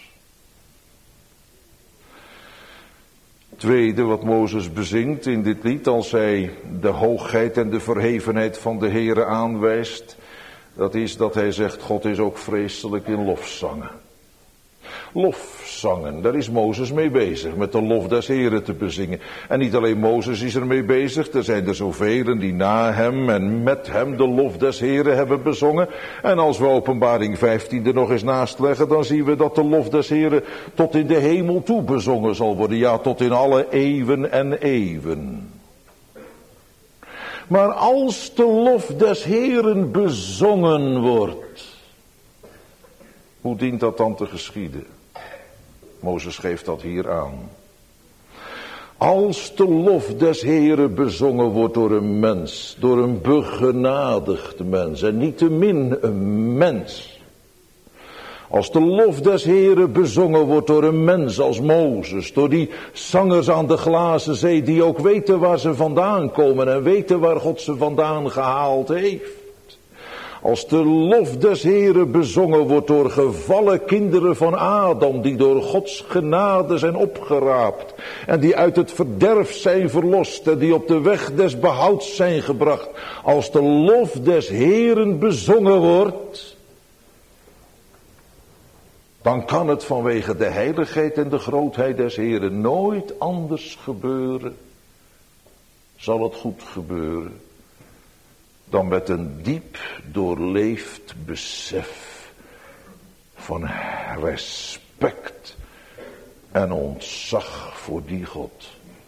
Tweede wat Mozes bezingt in dit lied als hij de hoogheid en de verhevenheid van de Heere aanwijst, dat is dat hij zegt: God is ook vreselijk in lofzangen. Lofzangen, daar is Mozes mee bezig, met de lof des Heren te bezingen. En niet alleen Mozes is er mee bezig, er zijn er zoveel die na hem en met hem de lof des Heren hebben bezongen. En als we Openbaring 15 er nog eens naast leggen, dan zien we dat de lof des Heren tot in de hemel toe bezongen zal worden. Ja, tot in alle eeuwen en eeuwen. Maar als de lof des Heren bezongen wordt, hoe dient dat dan te geschieden? Mozes geeft dat hier aan. Als de lof des Heren bezongen wordt door een mens, door een begenadigd mens en niettemin een mens. Als de lof des Heren bezongen wordt door een mens als Mozes, door die zangers aan de glazen zee die ook weten waar ze vandaan komen en weten waar God ze vandaan gehaald heeft. Als de lof des Heren bezongen wordt door gevallen kinderen van Adam, die door Gods genade zijn opgeraapt en die uit het verderf zijn verlost en die op de weg des behouds zijn gebracht. Als de lof des Heren bezongen wordt, dan kan het vanwege de heiligheid en de grootheid des Heren nooit anders gebeuren. Zal het goed gebeuren dan met een diep doorleefd besef van respect en ontzag voor die God.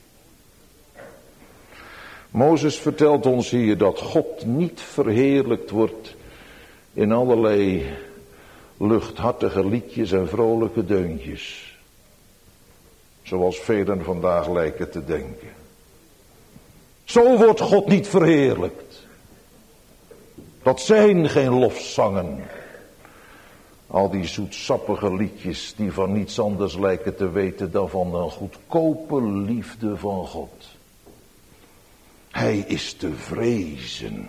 Mozes vertelt ons hier dat God niet verheerlijkt wordt in allerlei luchthartige liedjes en vrolijke deuntjes, zoals velen vandaag lijken te denken. Zo wordt God niet verheerlijkt. Dat zijn geen lofzangen. Al die zoetsappige liedjes die van niets anders lijken te weten dan van een goedkope liefde van God. Hij is te vrezen.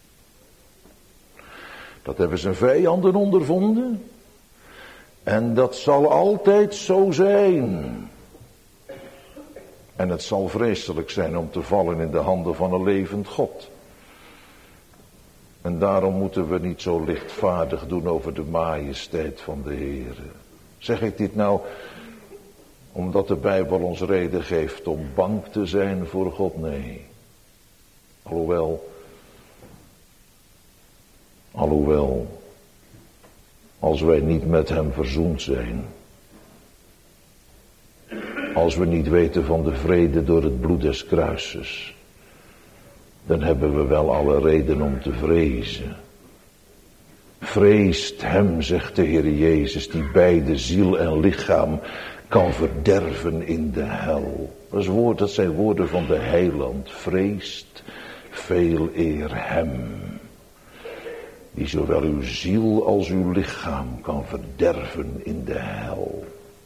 Dat hebben zijn vijanden ondervonden. En dat zal altijd zo zijn. En het zal vreselijk zijn om te vallen in de handen van een levend God. En daarom moeten we niet zo lichtvaardig doen over de majesteit van de Heere. Zeg ik dit nou omdat de Bijbel ons reden geeft om bang te zijn voor God? Nee. Alhoewel, als wij niet met hem verzoend zijn, als we niet weten van de vrede door het bloed des kruises, dan hebben we wel alle reden om te vrezen. Vreest hem, zegt de Heer Jezus, die beide ziel en lichaam kan verderven in de hel. Dat zijn woorden van de heiland. Vreest veel eer hem, die zowel uw ziel als uw lichaam kan verderven in de hel.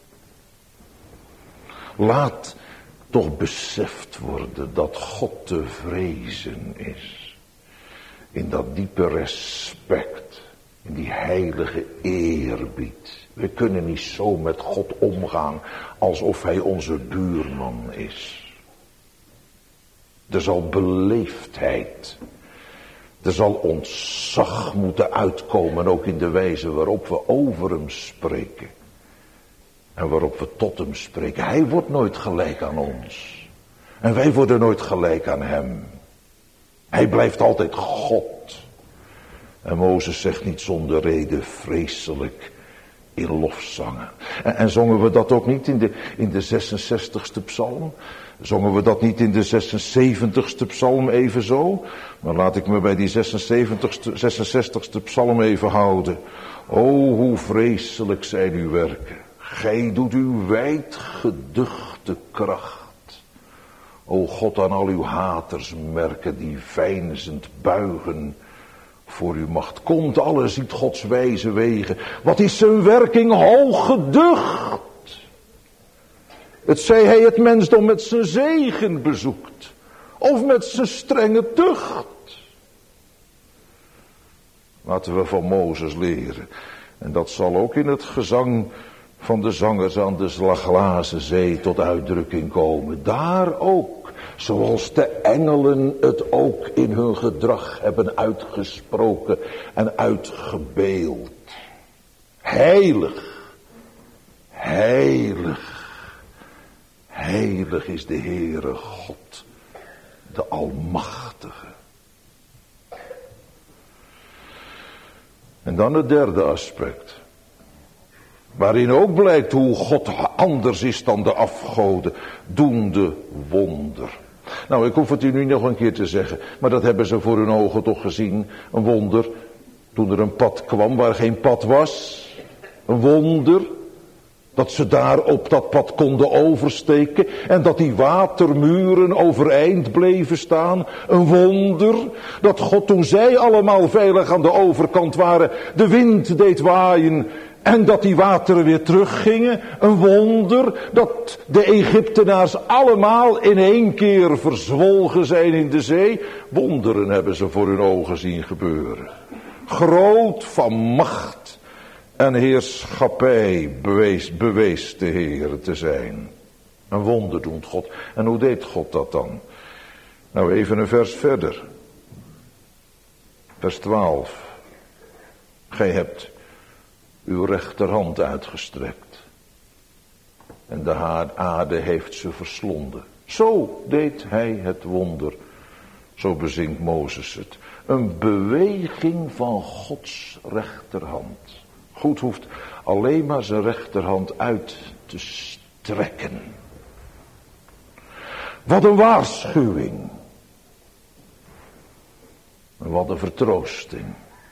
Laat toch beseft worden dat God te vrezen is. In dat diepe respect, in die heilige eerbied. We kunnen niet zo met God omgaan alsof hij onze buurman is. Er zal beleefdheid, er zal ontzag moeten uitkomen, ook in de wijze waarop we over hem spreken. En waarop we tot hem spreken. Hij wordt nooit gelijk aan ons. En wij worden nooit gelijk aan hem. Hij blijft altijd God. En Mozes zegt niet zonder reden vreselijk in lofzangen. En zongen we dat ook niet in de 66ste psalm? Zongen we dat niet in de 76ste psalm evenzo? Maar laat ik me bij die 66ste psalm even houden. O, hoe vreselijk zijn uw werken. Gij doet uw wijdgeduchte kracht. O God, aan al uw haters merken die veinzend buigen voor uw macht. Komt alle, ziet Gods wijze wegen. Wat is zijn werking hooggeducht. Het zij hij het mensdom met zijn zegen bezoekt. Of met zijn strenge tucht. Laten we van Mozes leren. En dat zal ook in het gezang van de zangers aan de glazen zee tot uitdrukking komen. Daar ook, zoals de engelen het ook in hun gedrag hebben uitgesproken en uitgebeeld. Heilig, heilig, heilig is de Heere God, de Almachtige. En dan het derde aspect. Waarin ook blijkt hoe God anders is dan de afgoden. Doende wonder. Nou, ik hoef het u nu nog een keer te zeggen. Maar dat hebben ze voor hun ogen toch gezien. Een wonder. Toen er een pad kwam waar geen pad was. Een wonder. Dat ze daar op dat pad konden oversteken. En dat die watermuren overeind bleven staan. Een wonder. Dat God toen zij allemaal veilig aan de overkant waren. De wind deed waaien. En dat die wateren weer teruggingen. Een wonder. Dat de Egyptenaars allemaal in één keer verzwolgen zijn in de zee. Wonderen hebben ze voor hun ogen zien gebeuren. Groot van macht en heerschappij bewees de Heer te zijn. Een wonder doet God. En hoe deed God dat dan? Nou, even een vers verder. Vers 12. Gij hebt uw rechterhand uitgestrekt. En de aarde heeft ze verslonden. Zo deed hij het wonder. Zo bezingt Mozes het. Een beweging van Gods rechterhand. God hoeft alleen maar zijn rechterhand uit te strekken. Wat een waarschuwing. En wat een vertroosting.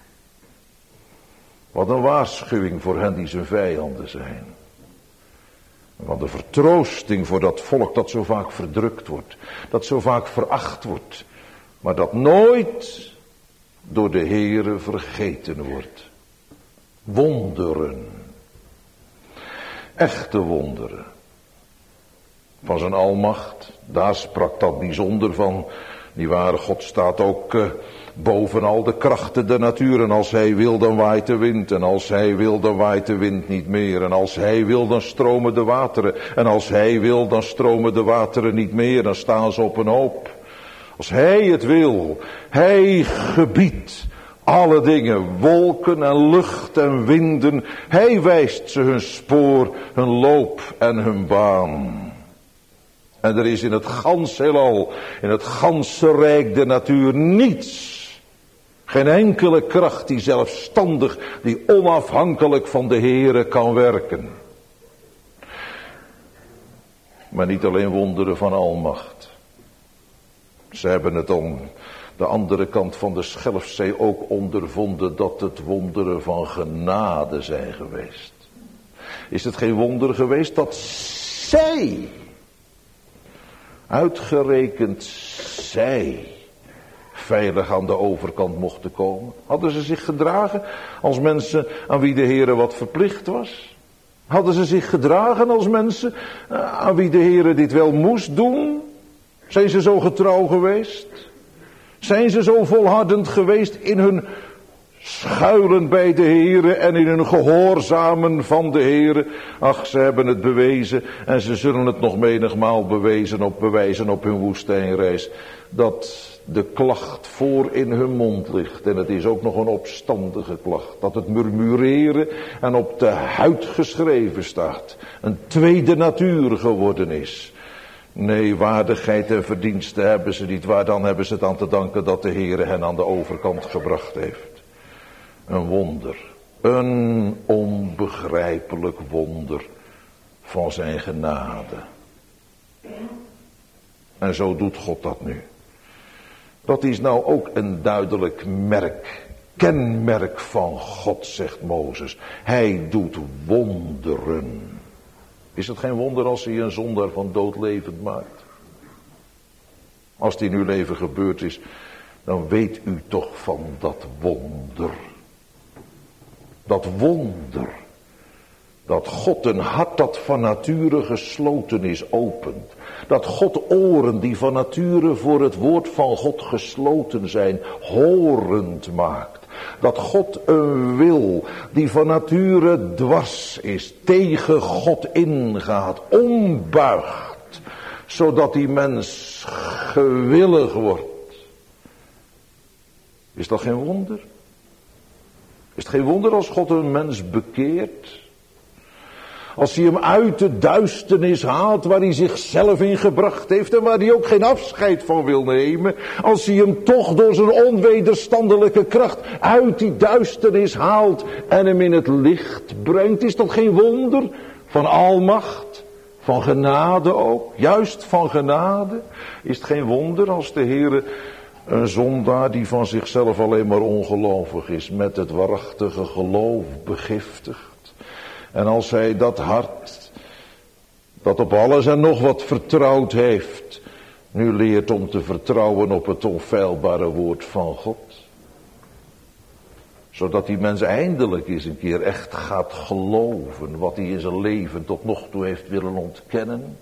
Wat een waarschuwing voor hen die zijn vijanden zijn. Wat een vertroosting voor dat volk dat zo vaak verdrukt wordt. Dat zo vaak veracht wordt. Maar dat nooit door de Heere vergeten wordt. Wonderen. Echte wonderen. Van zijn almacht. Daar sprak dat bijzonder van. Die ware God staat ook boven al de krachten der natuur. En als hij wil, dan waait de wind. En als hij wil, dan waait de wind niet meer. En als hij wil, dan stromen de wateren. En als hij wil, dan stromen de wateren niet meer. Dan staan ze op een hoop. Als hij het wil, hij gebiedt alle dingen, wolken en lucht en winden. Hij wijst ze hun spoor, hun loop en hun baan. En er is in het ganse heelal, in het ganse rijk der natuur niets. Geen enkele kracht die zelfstandig, die onafhankelijk van de Heere kan werken. Maar niet alleen wonderen van almacht. Ze hebben het om de andere kant van de Schelfzee ook ondervonden dat het wonderen van genade zijn geweest. Is het geen wonder geweest dat zij, uitgerekend zij, veilig aan de overkant mochten komen? Hadden ze zich gedragen als mensen aan wie de Heere wat verplicht was? Hadden ze zich gedragen als mensen aan wie de Heere dit wel moest doen? Zijn ze zo getrouw geweest? Zijn ze zo volhardend geweest in hun schuilen bij de Heere en in hun gehoorzamen van de Heere? Ach, ze hebben het bewezen en ze zullen het nog menigmaal bewijzen op hun woestijnreis. Dat de klacht voor in hun mond ligt. En het is ook nog een opstandige klacht. Dat het murmureren en op de huid geschreven staat. Een tweede natuur geworden is. Nee, waardigheid en verdiensten hebben ze niet. Waar dan hebben ze het aan te danken dat de Heere hen aan de overkant gebracht heeft. Een wonder. Een onbegrijpelijk wonder van zijn genade. En zo doet God dat nu. Dat is nou ook een duidelijk merk, kenmerk van God, zegt Mozes. Hij doet wonderen. Is het geen wonder als hij een zondaar van dood levend maakt? Als die in uw leven gebeurd is, dan weet u toch van dat wonder. Dat wonder. Dat God een hart dat van nature gesloten is, opent. Dat God oren die van nature voor het woord van God gesloten zijn, horend maakt. Dat God een wil die van nature dwars is, tegen God ingaat, ombuigt. Zodat die mens gewillig wordt. Is dat geen wonder? Is het geen wonder als God een mens bekeert? Als hij hem uit de duisternis haalt waar hij zichzelf in gebracht heeft en waar hij ook geen afscheid van wil nemen. Als hij hem toch door zijn onwederstandelijke kracht uit die duisternis haalt en hem in het licht brengt. Is dat geen wonder van almacht, van genade ook, juist van genade? Is het geen wonder als de Heere een zondaar die van zichzelf alleen maar ongelovig is met het waarachtige geloof begiftigt? En als hij dat hart, dat op alles en nog wat vertrouwd heeft, nu leert om te vertrouwen op het onfeilbare woord van God. Zodat die mens eindelijk eens een keer echt gaat geloven wat hij in zijn leven tot nog toe heeft willen ontkennen.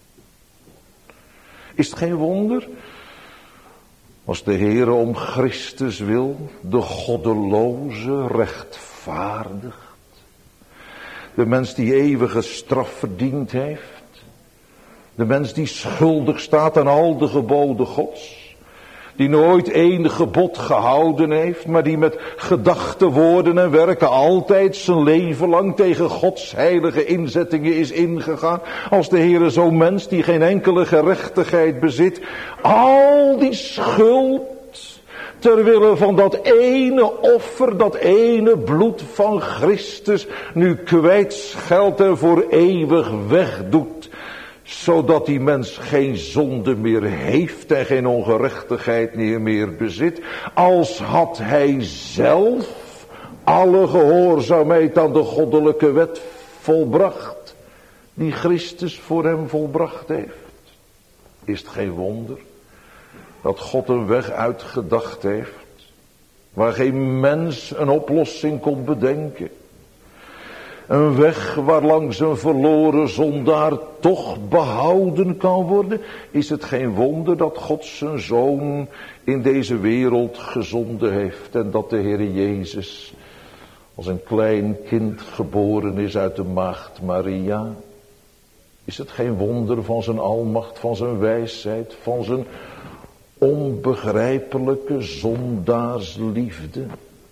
Is het geen wonder als de Heere om Christus wil de goddeloze rechtvaardigt? De mens die eeuwige straf verdiend heeft. De mens die schuldig staat aan al de geboden Gods. Die nooit één gebod gehouden heeft, maar die met gedachten, woorden en werken altijd zijn leven lang tegen Gods heilige inzettingen is ingegaan. Als de Heere zo'n mens die geen enkele gerechtigheid bezit, al die schuld ter wille van dat ene offer, dat ene bloed van Christus, nu kwijtscheldt en voor eeuwig wegdoet. Zodat die mens geen zonde meer heeft en geen ongerechtigheid meer bezit. Als had hij zelf alle gehoorzaamheid aan de goddelijke wet volbracht. Die Christus voor hem volbracht heeft. Is het geen wonder dat God een weg uitgedacht heeft waar geen mens een oplossing kon bedenken. Een weg waarlangs een verloren zondaar toch behouden kan worden. Is het geen wonder dat God zijn Zoon in deze wereld gezonden heeft. En dat de Heer Jezus als een klein kind geboren is uit de maagd Maria. Is het geen wonder van zijn almacht, van zijn wijsheid, van zijn onbegrijpelijke zondaarsliefde?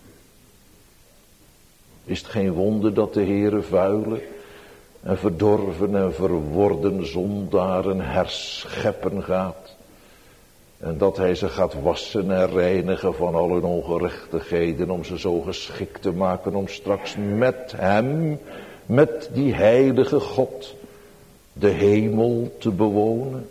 Is het geen wonder dat de Heere vuile en verdorven en verworden zondaren herscheppen gaat? En dat hij ze gaat wassen en reinigen van al hun ongerechtigheden, om ze zo geschikt te maken om straks met hem, met die heilige God, de hemel te bewonen?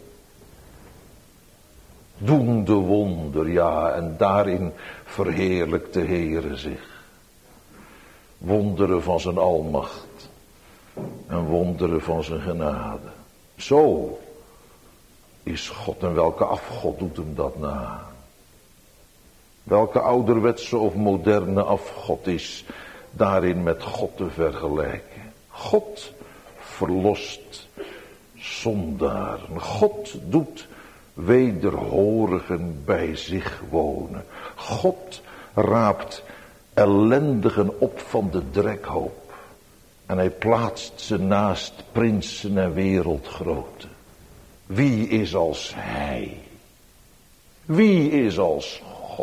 Doende wonder, ja, en daarin verheerlijkt de Heere zich. Wonderen van zijn almacht en wonderen van zijn genade. Zo is God, en welke afgod doet hem dat na? Welke ouderwetse of moderne afgod is daarin met God te vergelijken? God verlost zondaren. God doet wederhorigen bij zich wonen. God raapt ellendigen op van de drekhoop. En hij plaatst ze naast prinsen en wereldgroten. Wie is als hij? Wie is als God?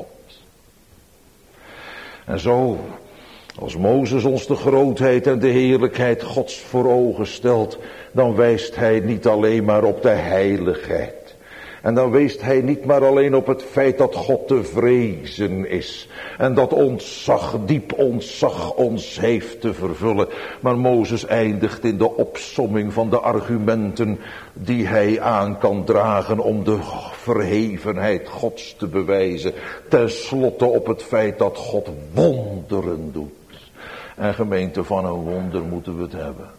En zo, als Mozes ons de grootheid en de heerlijkheid Gods voor ogen stelt, dan wijst hij niet alleen maar op de heiligheid. En dan weest hij niet maar alleen op het feit dat God te vrezen is. En dat ontzag, diep ontzag ons heeft te vervullen. Maar Mozes eindigt in de opsomming van de argumenten die hij aan kan dragen om de verhevenheid Gods te bewijzen. Ten slotte op het feit dat God wonderen doet. En gemeente, van een wonder moeten we het hebben.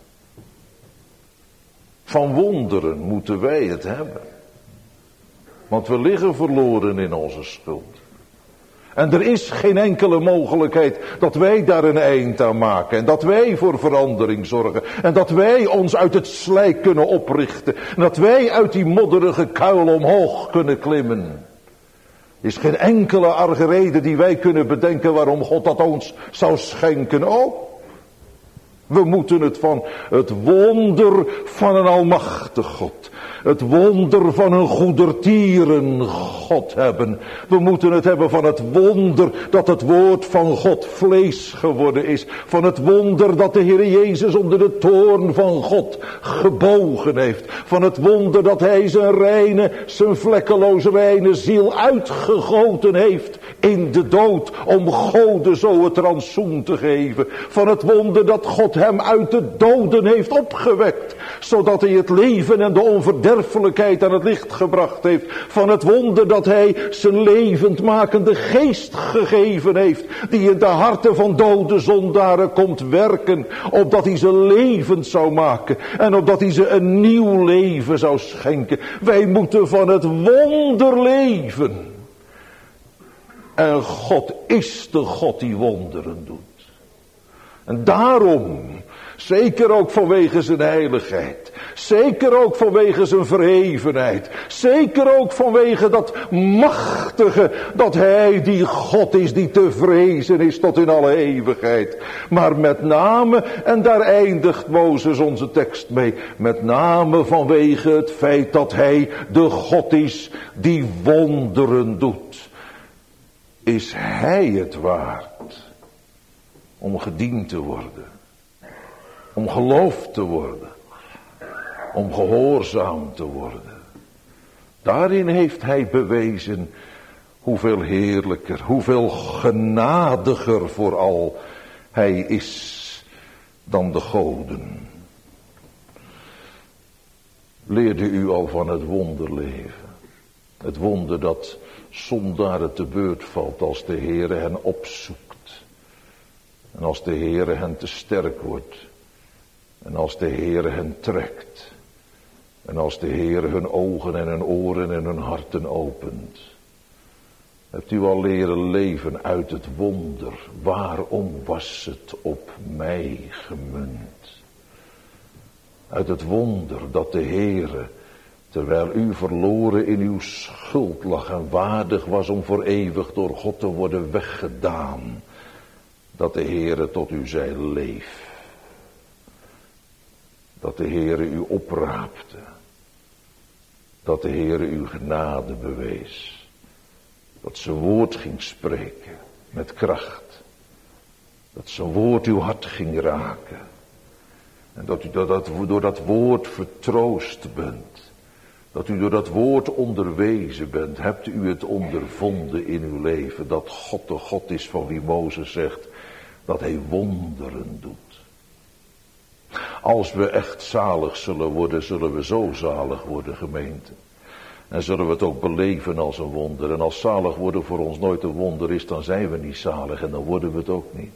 Van wonderen moeten wij het hebben. Want we liggen verloren in onze schuld. En er is geen enkele mogelijkheid dat wij daar een eind aan maken. En dat wij voor verandering zorgen. En dat wij ons uit het slijk kunnen oprichten. En dat wij uit die modderige kuil omhoog kunnen klimmen. Er is geen enkele reden die wij kunnen bedenken waarom God dat ons zou schenken. Oh, we moeten het van het wonder van een almachtig God. Het wonder van een goedertieren God hebben. We moeten het hebben van het wonder dat het woord van God vlees geworden is. Van het wonder dat de Heer Jezus onder de toorn van God gebogen heeft. Van het wonder dat hij zijn reine, zijn vlekkeloze reine ziel uitgegoten heeft in de dood. Om Gode zo het rantsoen te geven. Van het wonder dat God hem uit de doden heeft opgewekt. Zodat hij het leven en de onverderfelijkheid aan het licht gebracht heeft. Van het wonder dat hij zijn levendmakende geest gegeven heeft. Die in de harten van dode zondaren komt werken. Opdat hij ze levend zou maken. En opdat hij ze een nieuw leven zou schenken. Wij moeten van het wonder leven. En God is de God die wonderen doet. En daarom, zeker ook vanwege zijn heiligheid. Zeker ook vanwege zijn verhevenheid. Zeker ook vanwege dat machtige, dat hij die God is die te vrezen is tot in alle eeuwigheid. Maar met name, en daar eindigt Mozes onze tekst mee, met name vanwege het feit dat hij de God is die wonderen doet. Is hij het waard om gediend te worden. Om geloofd te worden. Om gehoorzaam te worden. Daarin heeft hij bewezen hoeveel heerlijker, hoeveel genadiger vooral hij is dan de goden. Leerde u al van het wonderleven. Het wonder dat zondaren te beurt valt als de Heere hen opzoekt. En als de Heere hen te sterk wordt. En als de Heere hen trekt. En als de Heere hun ogen en hun oren en hun harten opent. Hebt u al leren leven uit het wonder? Waarom was het op mij gemunt? Uit het wonder dat de Heere, terwijl u verloren in uw schuld lag en waardig was om voor eeuwig door God te worden weggedaan, dat de Heere tot u zei: leef. Dat de Heere u opraapte. Dat de Heere u genade bewees. Dat zijn woord ging spreken met kracht. Dat zijn woord uw hart ging raken. En dat u door dat woord vertroost bent. Dat u door dat woord onderwezen bent. Hebt u het ondervonden in uw leven. Dat God de God is van wie Mozes zegt dat hij wonderen doet. Als we echt zalig zullen worden, zullen we zo zalig worden, gemeente. En zullen we het ook beleven als een wonder. En als zalig worden voor ons nooit een wonder is, dan zijn we niet zalig en dan worden we het ook niet.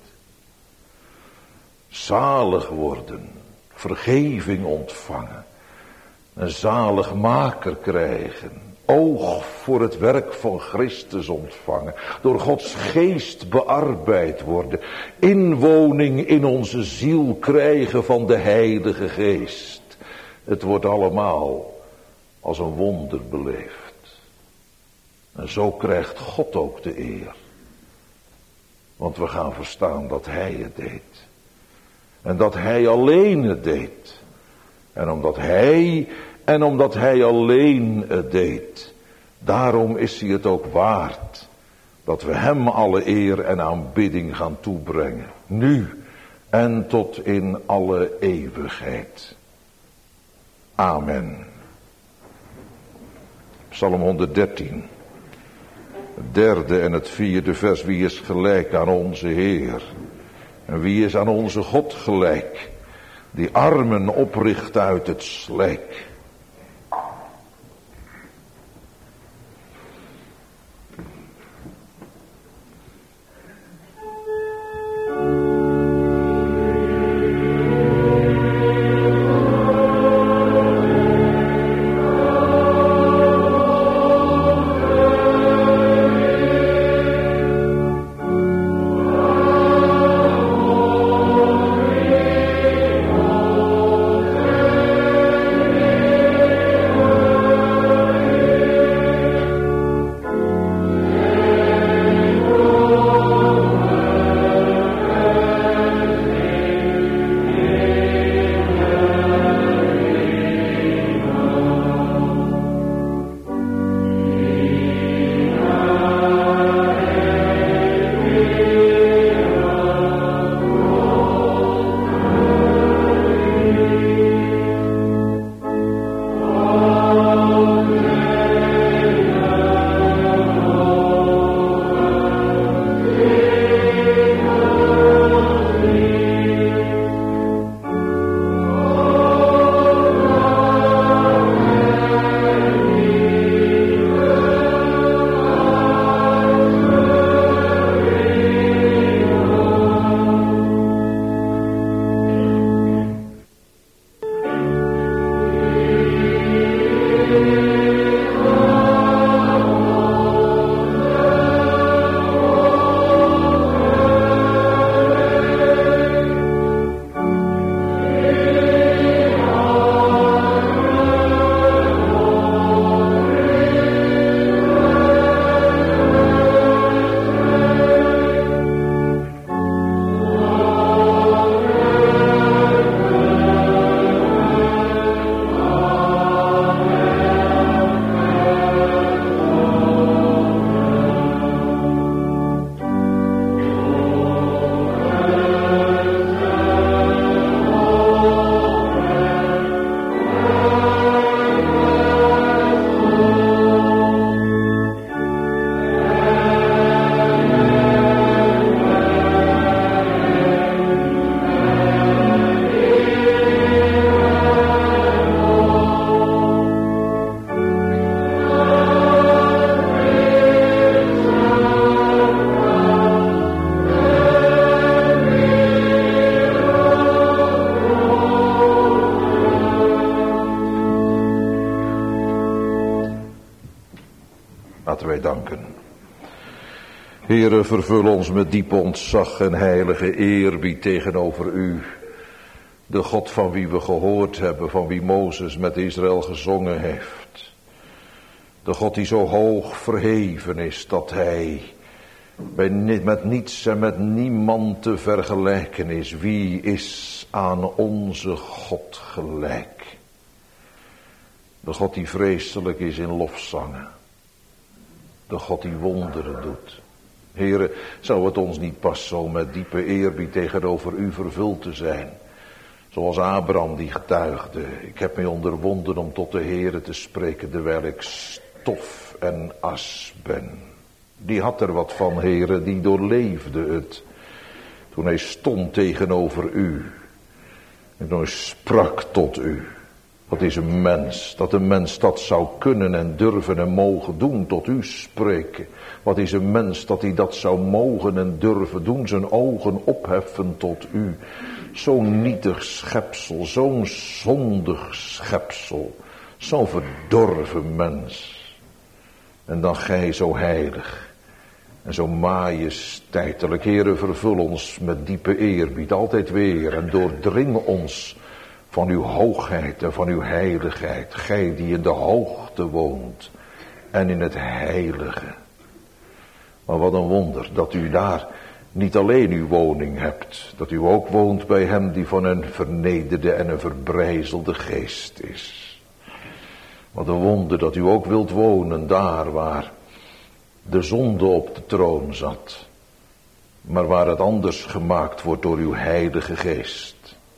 Zalig worden, vergeving ontvangen, een zaligmaker krijgen, oog voor het werk van Christus ontvangen, door Gods geest bearbeid worden, inwoning in onze ziel krijgen van de Heilige Geest. Het wordt allemaal als een wonder beleefd. En zo krijgt God ook de eer. Want we gaan verstaan dat Hij het deed. En dat Hij alleen het deed. En omdat Hij alleen het deed, daarom is Hij het ook waard dat we Hem alle eer en aanbidding gaan toebrengen. Nu en tot in alle eeuwigheid. Amen. Psalm 113. Het derde en het vierde vers. Wie is gelijk aan onze Heer? En wie is aan onze God gelijk? Die armen opricht uit het slijk. Laten wij danken. Heere, vervul ons met diep ontzag en heilige eerbied tegenover u. De God van wie we gehoord hebben, van wie Mozes met Israël gezongen heeft. De God die zo hoog verheven is dat hij met niets en met niemand te vergelijken is. Wie is aan onze God gelijk? De God die vreselijk is in lofzangen. De God die wonderen doet. Heere, zou het ons niet pas zo met diepe eerbied tegenover u vervuld te zijn. Zoals Abraham die getuigde. Ik heb mij onderwonden om tot de Heere te spreken terwijl ik stof en as ben. Die had er wat van, Heere, die doorleefde het. Toen hij stond tegenover u. En toen hij sprak tot u. Wat is een mens? Dat een mens dat zou kunnen en durven en mogen doen, tot u spreken. Wat is een mens dat hij dat zou mogen en durven doen, zijn ogen opheffen tot u. Zo'n nietig schepsel, zo'n zondig schepsel, zo'n verdorven mens. En dan gij zo heilig en zo majesteitelijk. Heere, vervul ons met diepe eerbied, altijd weer, en doordring ons van uw hoogheid en van uw heiligheid. Gij die in de hoogte woont en in het heilige. Maar wat een wonder dat u daar niet alleen uw woning hebt. Dat u ook woont bij hem die van een vernederde en een verbrijzelde geest is. Wat een wonder dat u ook wilt wonen daar waar de zonde op de troon zat. Maar waar het anders gemaakt wordt door uw heilige geest.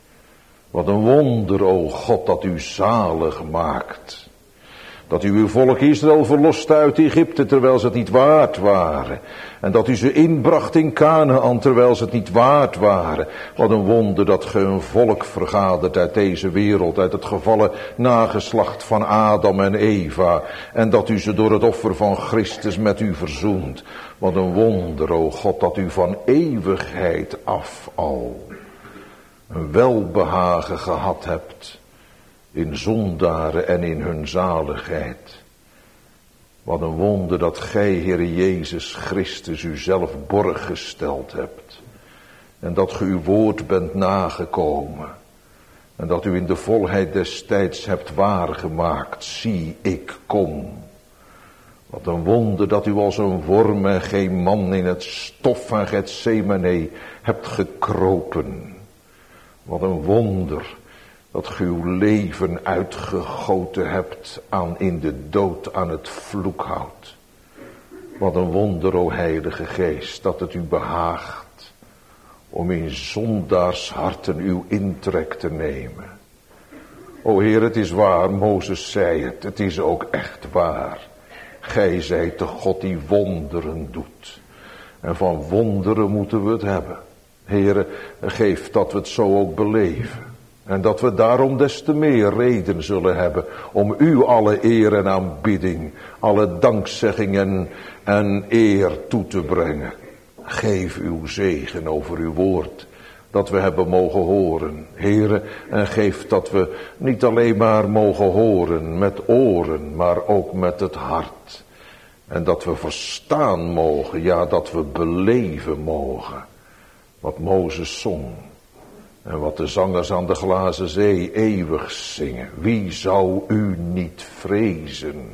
Wat een wonder, o God, dat u zalig maakt. Dat u uw volk Israël verlost uit Egypte terwijl ze het niet waard waren. En dat u ze inbracht in Kanaan terwijl ze het niet waard waren. Wat een wonder dat ge een volk vergadert uit deze wereld, uit het gevallen nageslacht van Adam en Eva. En dat u ze door het offer van Christus met u verzoent. Wat een wonder, o God, dat u van eeuwigheid af al een welbehagen gehad hebt in zondaren en in hun zaligheid. Wat een wonder dat gij, Heere Jezus Christus, uzelf borg gesteld hebt. En dat ge uw woord bent nagekomen. En dat u in de volheid des tijds hebt waargemaakt. Zie, ik kom. Wat een wonder dat u als een worm en geen man in het stof van Getsemane hebt gekropen. Wat een wonder dat ge uw leven uitgegoten hebt in de dood aan het vloekhout. Wat een wonder, o Heilige Geest, dat het u behaagt om in zondaars harten uw intrek te nemen. O Heer, het is waar, Mozes zei het, het is ook echt waar. Gij zijt de God die wonderen doet. En van wonderen moeten we het hebben. Heere, geef dat we het zo ook beleven. En dat we daarom des te meer reden zullen hebben om u alle eer en aanbidding, alle dankzegging en eer toe te brengen. Geef uw zegen over uw woord, dat we hebben mogen horen. Heere, en geef dat we niet alleen maar mogen horen met oren, maar ook met het hart. En dat we verstaan mogen, ja, dat we beleven mogen. Wat Mozes zong. En wat de zangers aan de glazen zee eeuwig zingen. Wie zou u niet vrezen?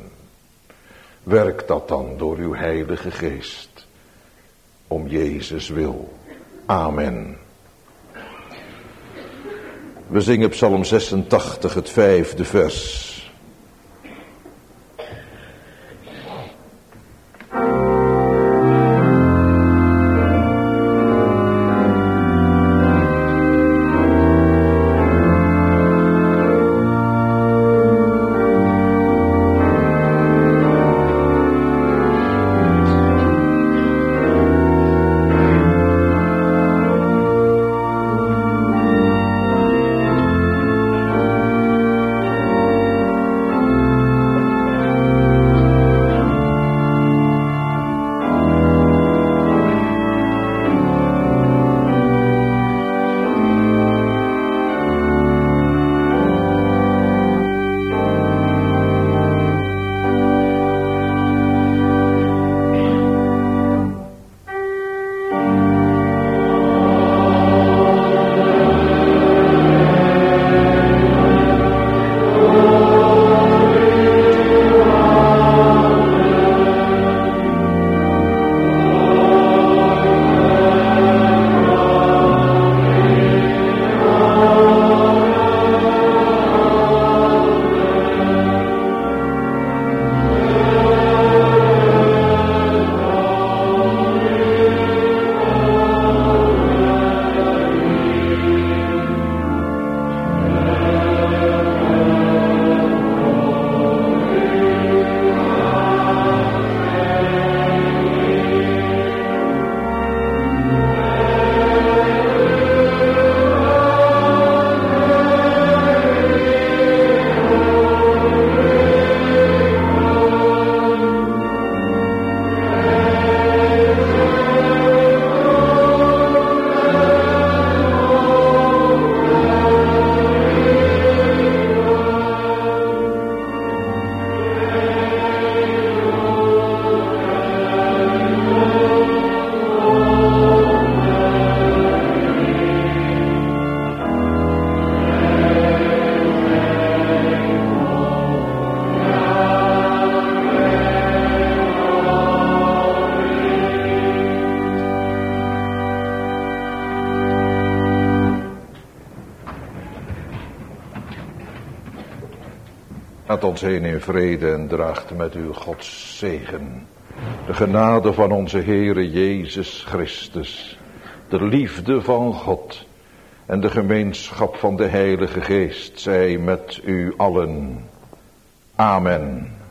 Werk dat dan door uw heilige geest. Om Jezus wil. Amen. We zingen Psalm 86, het 5e vers. Gaat ons heen in vrede en draagt met u Gods zegen. De genade van onze Heere Jezus Christus, de liefde van God en de gemeenschap van de Heilige Geest zij met u allen. Amen.